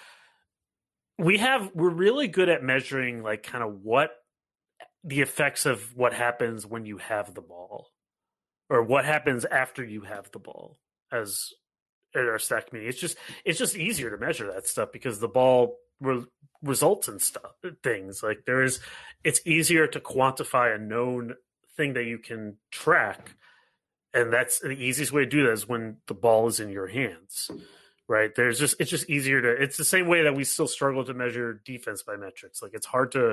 We're really good at measuring like kind of what the effects of what happens when you have the ball, or what happens after you have the ball. As at our stack meeting, it's just easier to measure that stuff because the ball results in things like it's easier to quantify a known thing that you can track, and that's the easiest way to do that is when the ball is in your hands. Right. It's just easier it's the same way that we still struggle to measure defense by metrics. Like it's hard to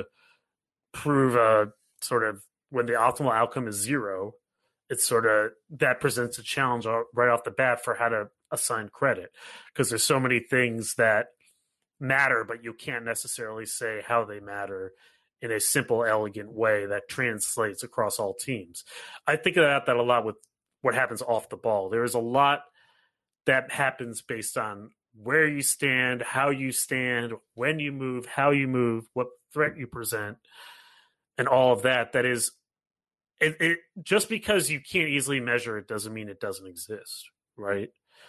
prove sort of when the optimal outcome is 0, it's sort of that presents a challenge right off the bat for how to assign credit because there's so many things that matter, but you can't necessarily say how they matter in a simple, elegant way that translates across all teams. I think about that a lot with what happens off the ball. There is a lot that happens based on where you stand, how you stand, when you move, how you move, what threat you present, and all of that. That is, it just because you can't easily measure it doesn't mean it doesn't exist, right?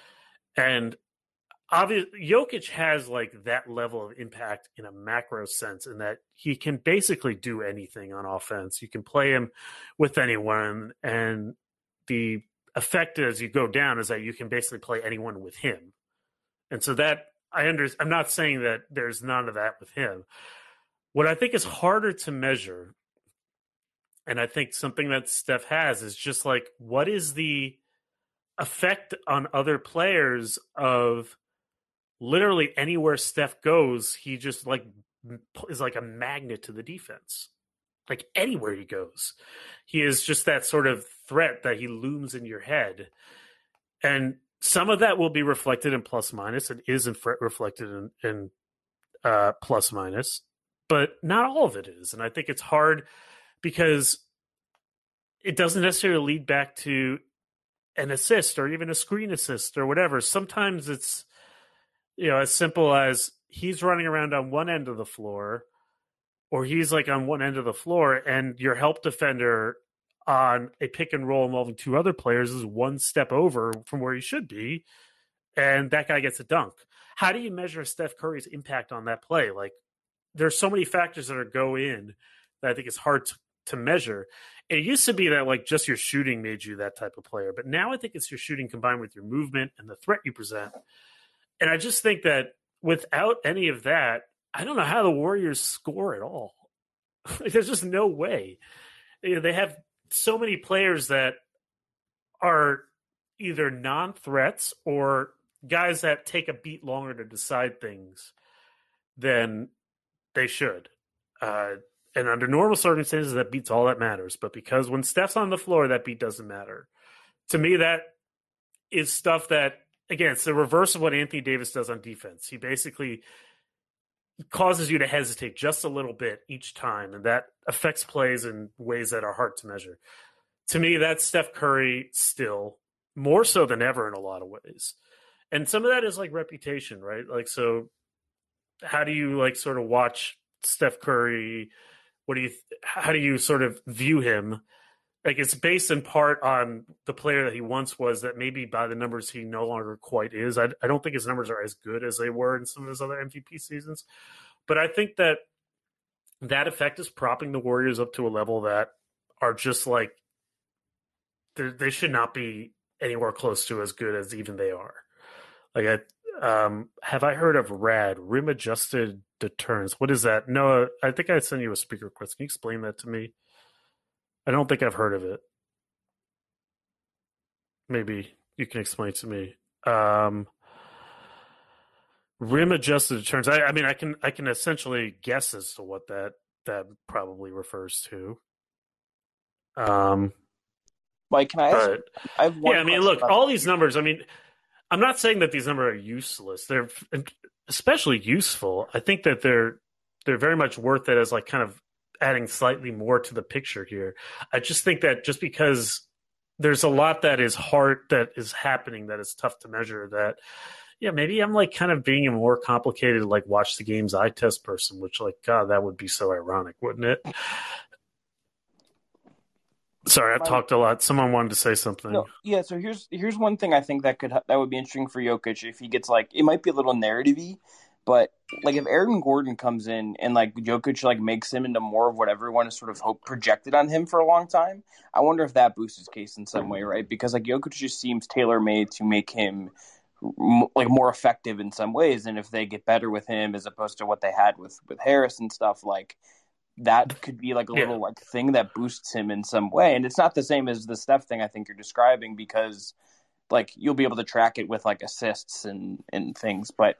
And obviously, Jokic has like that level of impact in a macro sense in that he can basically do anything on offense. You can play him with anyone, and the effect as you go down is that you can basically play anyone with him. And so that I'm not saying that there's none of that with him. What I think is harder to measure, and I think something that Steph has, is just like, what is the effect on other players of literally anywhere Steph goes, he just like is like a magnet to the defense. Like anywhere he goes, he is just that sort of threat that he looms in your head. And some of that will be reflected in plus minus. It is reflected in plus minus, but not all of it is. And I think it's hard because it doesn't necessarily lead back to an assist or even a screen assist or whatever. Sometimes it's, as simple as he's running around on one end of the floor, or he's like on one end of the floor, and your help defender on a pick and roll involving 2 other players is one step over from where he should be, and that guy gets a dunk. How do you measure Steph Curry's impact on that play? Like, there's so many factors that go in that I think it's hard to measure. It used to be that like just your shooting made you that type of player, but now I think it's your shooting combined with your movement and the threat you present. And I just think that without any of that, I don't know how the Warriors score at all. Like, there's just no way. They have so many players that are either non-threats or guys that take a beat longer to decide things than they should. And under normal circumstances, that beat's all that matters. But because when Steph's on the floor, that beat doesn't matter. To me, that is stuff that, again, it's the reverse of what Anthony Davis does on defense. He basically causes you to hesitate just a little bit each time, and that affects plays in ways that are hard to measure. To me, that's Steph Curry still, more so than ever in a lot of ways. And some of that is like reputation, right? Like, so how do you like sort of watch Steph Curry? How do you sort of view him? Like, it's based in part on the player that he once was, that maybe by the numbers he no longer quite is. I don't think his numbers are as good as they were in some of his other MVP seasons. But I think that effect is propping the Warriors up to a level that are just like, they should not be anywhere close to as good as even they are. Like, have I heard of RAD, rim adjusted deterrence? What is that? Noah, I think I sent you a speaker request. Can you explain that to me? I don't think I've heard of it. maybe you can explain to me. Rim adjusted returns. I mean, I can essentially guess as to what that probably refers to. Mike, can I ask? I have one. Yeah, I mean, look, all these numbers. I mean, I'm not saying that these numbers are useless. They're especially useful. I think that they're very much worth it as like kind of adding slightly more to the picture here. I just think that just because there's a lot that is hard, that is happening, that is tough to measure, that yeah, maybe I'm like kind of being a more complicated, like watch the games eye test person, which like, God, that would be so ironic, wouldn't it? Sorry, I've talked a lot. Someone wanted to say something. No, yeah, so here's one thing I think that would be interesting for Jokic if he gets like, it might be a little narrative-y, but like if Aaron Gordon comes in and like Jokic like makes him into more of what everyone has sort of projected on him for a long time, I wonder if that boosts his case in some way, right? Because like Jokic just seems tailor-made to make him like more effective in some ways, and if they get better with him as opposed to what they had with Harris and stuff, like that could be like a little like thing that boosts him in some way. And it's not the same as the Steph thing I think you're describing, because like you'll be able to track it with like assists and things. But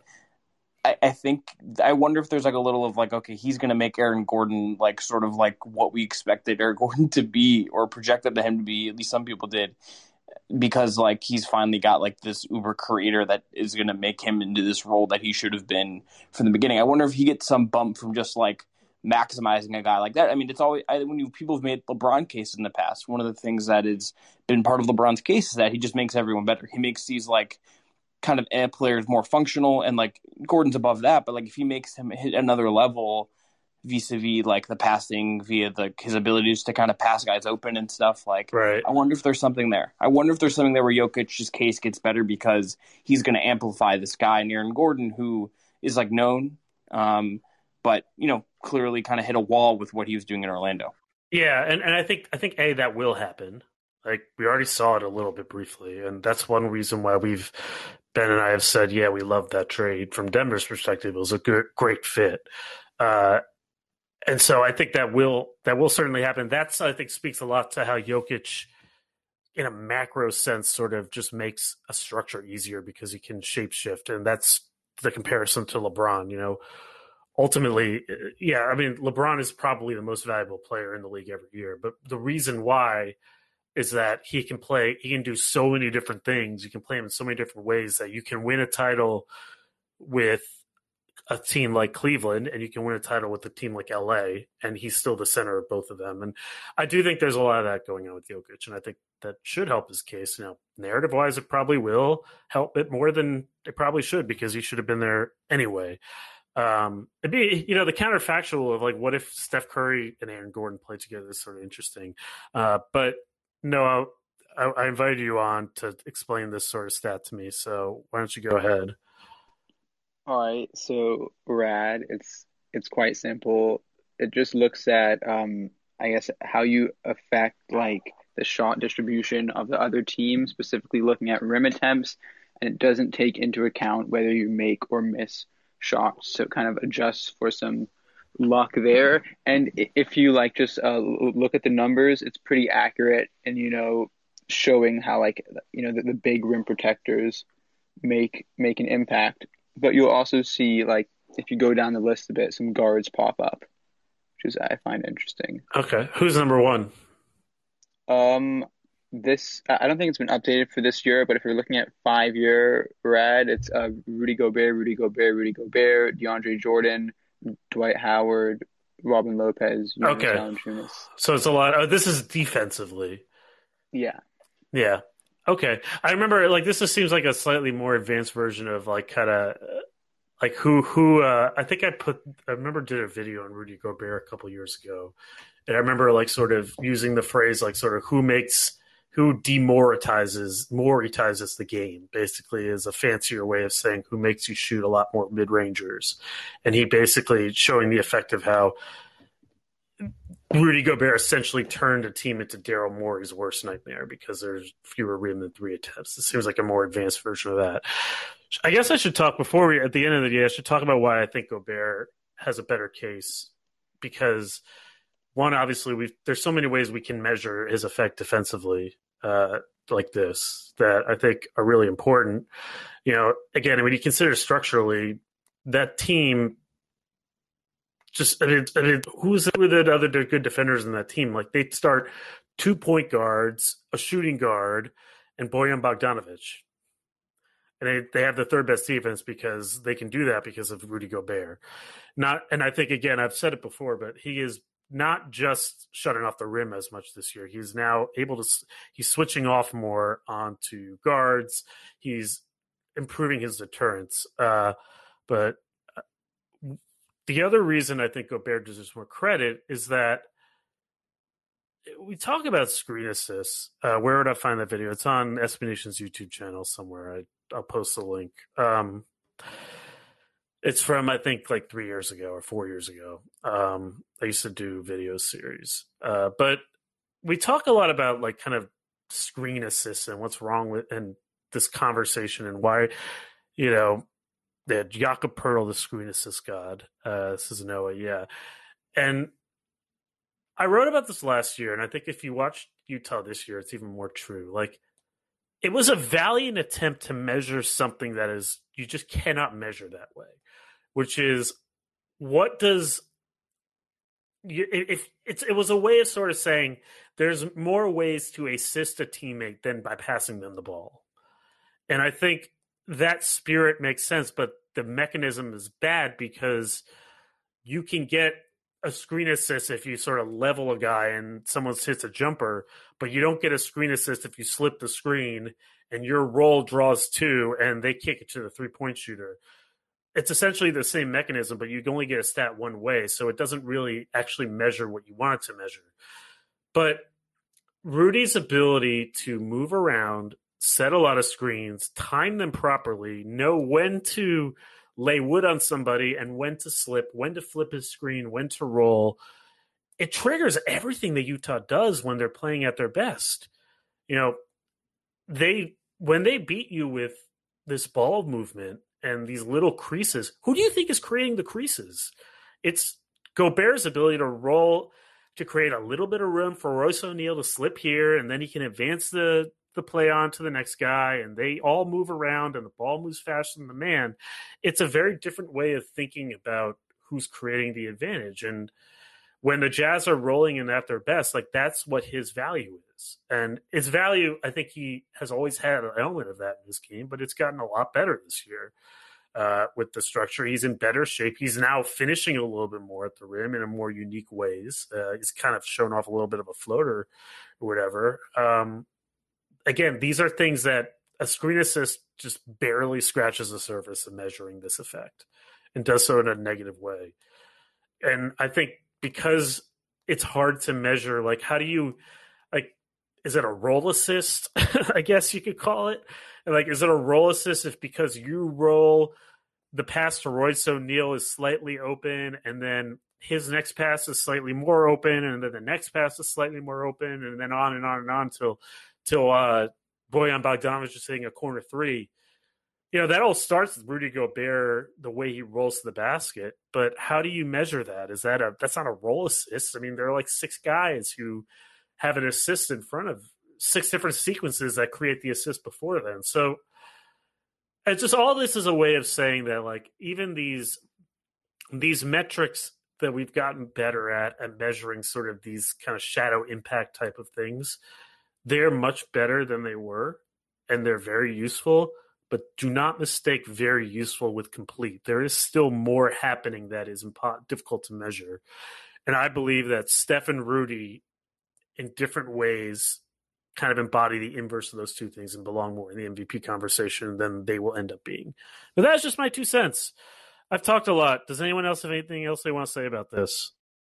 I wonder if there's like a little of like, okay, he's going to make Aaron Gordon like sort of like what we expected Aaron Gordon to be, or projected to him to be, at least some people did, because like he's finally got like this uber creator that is going to make him into this role that he should have been from the beginning. I wonder if he gets some bump from just like maximizing a guy like that. I mean, it's always people have made LeBron cases in the past. One of the things that has been part of LeBron's case is that he just makes everyone better. He makes these like kind of players more functional, and like Gordon's above that, but like if he makes him hit another level vis-a-vis like the passing via his abilities to kind of pass guys open and stuff, like right. I wonder if there's something there. I wonder if there's something there where Jokic's case gets better because he's going to amplify this guy, Aaron Gordon, who is like known, but you know, clearly kind of hit a wall with what he was doing in Orlando. Yeah, and I think that will happen. Like we already saw it a little bit briefly, and that's one reason why Ben and I have said, yeah, we love that trade from Denver's perspective. It was a great fit. And so I think that will certainly happen. That's, I think, speaks a lot to how Jokic, in a macro sense, sort of just makes a structure easier because he can shapeshift. And that's the comparison to LeBron, you know. Ultimately, yeah, I mean, LeBron is probably the most valuable player in the league every year. But the reason why is that he can do so many different things. You can play him in so many different ways that you can win a title with a team like Cleveland, and you can win a title with a team like LA, and he's still the center of both of them. And I do think there's a lot of that going on with Jokic, and I think that should help his case. You know, narrative wise, it probably will help it more than it probably should, because he should have been there anyway. It'd be, you know, the counterfactual of like, what if Steph Curry and Aaron Gordon play together is sort of interesting. But no, I invited you on to explain this sort of stat to me, so why don't you go ahead? All right, so Rad, it's quite simple. It just looks at I guess how you affect like the shot distribution of the other team, specifically looking at rim attempts, and it doesn't take into account whether you make or miss shots. So it kind of adjusts for some luck there. And if you like just look at the numbers, it's pretty accurate, and you know, showing how like, you know, the big rim protectors make an impact. But you'll also see, like, if you go down the list a bit, some guards pop up, which is, I find interesting. Okay. Who's number one? I don't think it's been updated for this year, but if you're looking at 5-year Rad, it's Rudy Gobert, DeAndre Jordan, Dwight Howard, Robin Lopez, okay. Valanciunas. So it's a lot. Oh, this is defensively. Yeah. Yeah. Okay. I remember, like, this just seems like a slightly more advanced version of, like, kind of, like, I think I remember did a video on Rudy Gobert a couple years ago. And I remember, like, sort of using the phrase, like, sort of who demoralizes the game, basically, is a fancier way of saying who makes you shoot a lot more mid-rangers. And he basically showing the effect of how Rudy Gobert essentially turned a team into Daryl Morey's worst nightmare because there's fewer rim than 3 attempts. It seems like a more advanced version of that. I guess I should talk at the end of the day, I should talk about why I think Gobert has a better case, because one, obviously there's so many ways we can measure his effect defensively. like this that I think are really important. Again, when you consider structurally, that team just, who are the other good defenders in that team? Like, they start 2 point guards, a shooting guard, and Bojan Bogdanovic. And they have the third best defense because they can do that because of Rudy Gobert. And I think, again, I've said it before, but he is not just shutting off the rim as much this year. He's now he's switching off more onto guards. He's improving his deterrence. But the other reason I think Gobert deserves more credit is that we talk about screen assists. Where would I find that video? It's on SB Nation's YouTube channel somewhere. I'll post the link. It's from, I think, like 3 years ago or 4 years ago. I used to do video series. But we talk a lot about like kind of screen assists and what's wrong with and this conversation and why, they had Jakob Poeltl, the screen assist god. This is Noah, yeah. And I wrote about this last year, and I think if you watch Utah this year, it's even more true. Like, it was a valiant attempt to measure something that is, you just cannot measure that way, which is what does, it was a way of sort of saying there's more ways to assist a teammate than by passing them the ball. And I think that spirit makes sense, but the mechanism is bad because you can get a screen assist if you sort of level a guy and someone hits a jumper, but you don't get a screen assist if you slip the screen and your roll draws two and they kick it to the 3-point shooter. It's essentially the same mechanism, but you can only get a stat one way, so it doesn't really actually measure what you want it to measure. But Rudy's ability to move around, set a lot of screens, time them properly, know when to lay wood on somebody and when to slip, when to flip his screen, when to roll. It triggers everything that Utah does when they're playing at their best. When they beat you with this ball movement and these little creases, who do you think is creating the creases? It's Gobert's ability to roll, to create a little bit of room for Royce O'Neal to slip here, and then he can advance the play on to the next guy, and they all move around, and the ball moves faster than the man. It's a very different way of thinking about who's creating the advantage. And when the Jazz are rolling in at their best, like, that's what his value is. And his value, I think he has always had an element of that in this game, but it's gotten a lot better this year with the structure. He's in better shape. He's now finishing a little bit more at the rim in a more unique ways. He's kind of shown off a little bit of a floater or whatever. Again, these are things that a screen assist just barely scratches the surface of measuring this effect and does so in a negative way. And I think because it's hard to measure, like, how do you, like, is it a roll assist? I guess you could call it. And like, is it a roll assist if because you roll the pass to Royce O'Neal is slightly open and then his next pass is slightly more open and then the next pass is slightly more open and then on and on and on till Bojan Bogdanovic is hitting a corner three. That all starts with Rudy Gobert, the way he rolls to the basket. But how do you measure that? That's not a roll assist. I mean, there are like 6 guys who have an assist in front of 6 different sequences that create the assist before then. So it's just, all this is a way of saying that, like, even these metrics that we've gotten better at measuring sort of these kind of shadow impact type of things, they're much better than they were, and they're very useful, but do not mistake very useful with complete. There is still more happening that is difficult to measure. And I believe that Steph and Rudy, in different ways, kind of embody the inverse of those two things and belong more in the MVP conversation than they will end up being. But that's just my 2 cents. I've talked a lot. Does anyone else have anything else they want to say about this?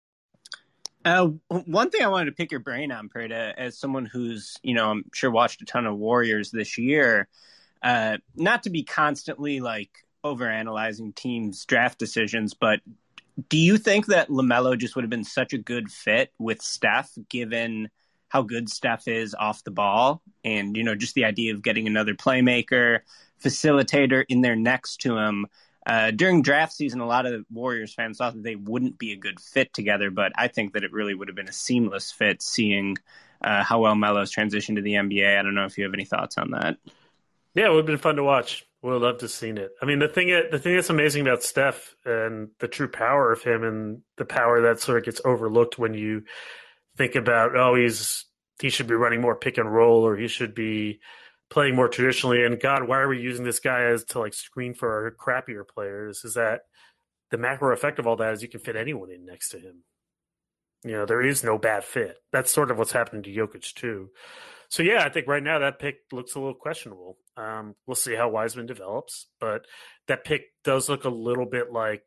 One thing I wanted to pick your brain on, Prada, as someone who's, I'm sure watched a ton of Warriors this year, not to be constantly like overanalyzing teams' draft decisions, but do you think that LaMelo just would have been such a good fit with Steph, given how good Steph is off the ball and, just the idea of getting another playmaker, facilitator in there next to him? During draft season, a lot of Warriors fans thought that they wouldn't be a good fit together, but I think that it really would have been a seamless fit, seeing how well Melo's transitioned to the NBA. I don't know if you have any thoughts on that. Yeah, it would have been fun to watch. We'd love to have seen it. I mean, the thing that's amazing about Steph and the true power of him, and the power that sort of gets overlooked when you think about, he should be running more pick and roll, or he should be playing more traditionally. And God, why are we using this guy as to like screen for our crappier players? Is that the macro effect of all that is you can fit anyone in next to him. There is no bad fit. That's sort of what's happening to Jokic too. So yeah, I think right now that pick looks a little questionable. We'll see how Wiseman develops, but that pick does look a little bit like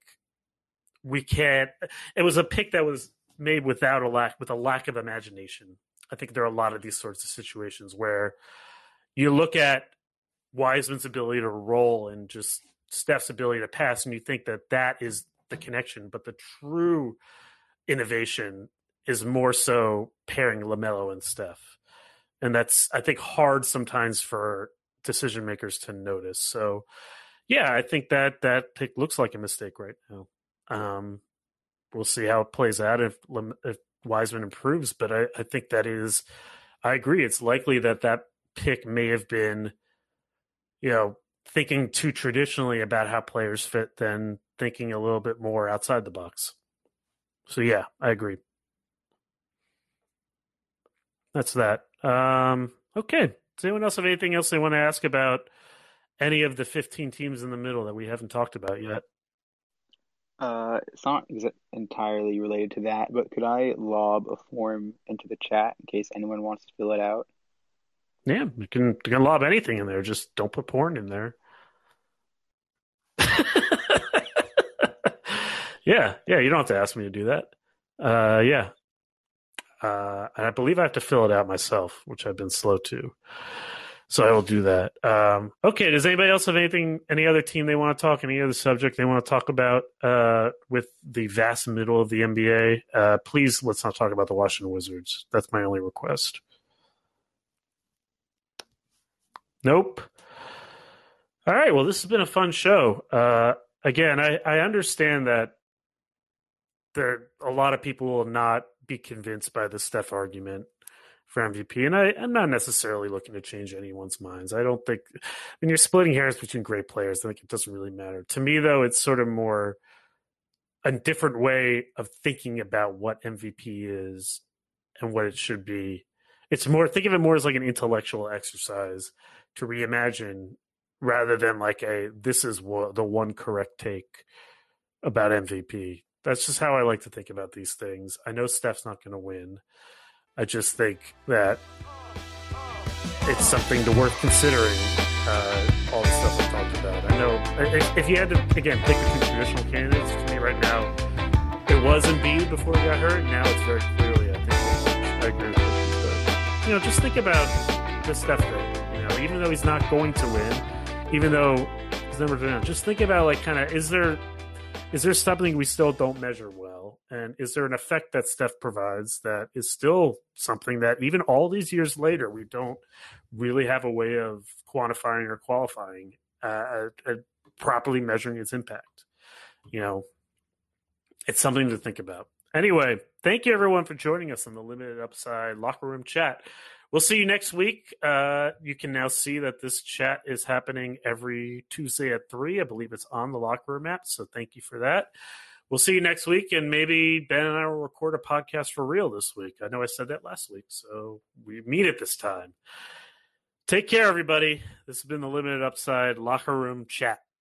it was a pick that was made with a lack of imagination. I think there are a lot of these sorts of situations where you look at Wiseman's ability to roll and just Steph's ability to pass, and you think that is the connection, but the true innovation is more so pairing LaMelo and Steph. And that's, I think, hard sometimes for decision makers to notice. So, yeah, I think that pick looks like a mistake right now. We'll see how it plays out if Wiseman improves. But I think I agree. It's likely that pick may have been, thinking too traditionally about how players fit than thinking a little bit more outside the box. So, yeah, I agree. That's that. Okay. Does anyone else have anything else they want to ask about any of the 15 teams in the middle that we haven't talked about yet? It's not entirely related to that, but could I lob a form into the chat in case anyone wants to fill it out? Yeah, you can lob anything in there. Just don't put porn in there. Yeah, you don't have to ask me to do that. Yeah. And I believe I have to fill it out myself, which I've been slow to. So I will do that. Okay, does anybody else have any other team they want to talk, any other subject they want to talk about with the vast middle of the NBA? Please, let's not talk about the Washington Wizards. That's my only request. Nope. All right, well, this has been a fun show. Again, I understand that a lot of people will not be convinced by the Steph argument for MVP, and I'm not necessarily looking to change anyone's minds. I don't think when you're splitting hairs between great players, I think it doesn't really matter. To me, though, it's sort of more a different way of thinking about what MVP is and what it should be. It's more, think of it more as like an intellectual exercise to reimagine rather than like this is the one correct take about MVP. That's just how I like to think about these things. I know Steph's not going to win. I just think that it's something worth considering, all the stuff we talked about. I know if you had to, again, pick between traditional candidates, to me right now, it was Embiid before he got hurt. Now it's very clearly, I think, I agree with you. But, just think about the Steph thing. Even though he's not going to win, even though his numbers are down, just think about is there something we still don't measure well? And is there an effect that Steph provides that is still something that even all these years later, we don't really have a way of quantifying or qualifying, properly measuring its impact? It's something to think about. Anyway, thank you everyone for joining us on the Limited Upside Locker Room Chat. We'll see you next week. You can now see that this chat is happening every Tuesday at 3. I believe it's on the Locker Room app, so thank you for that. We'll see you next week, and maybe Ben and I will record a podcast for real this week. I know I said that last week, so we mean it this time. Take care, everybody. This has been the Limited Upside Locker Room Chat.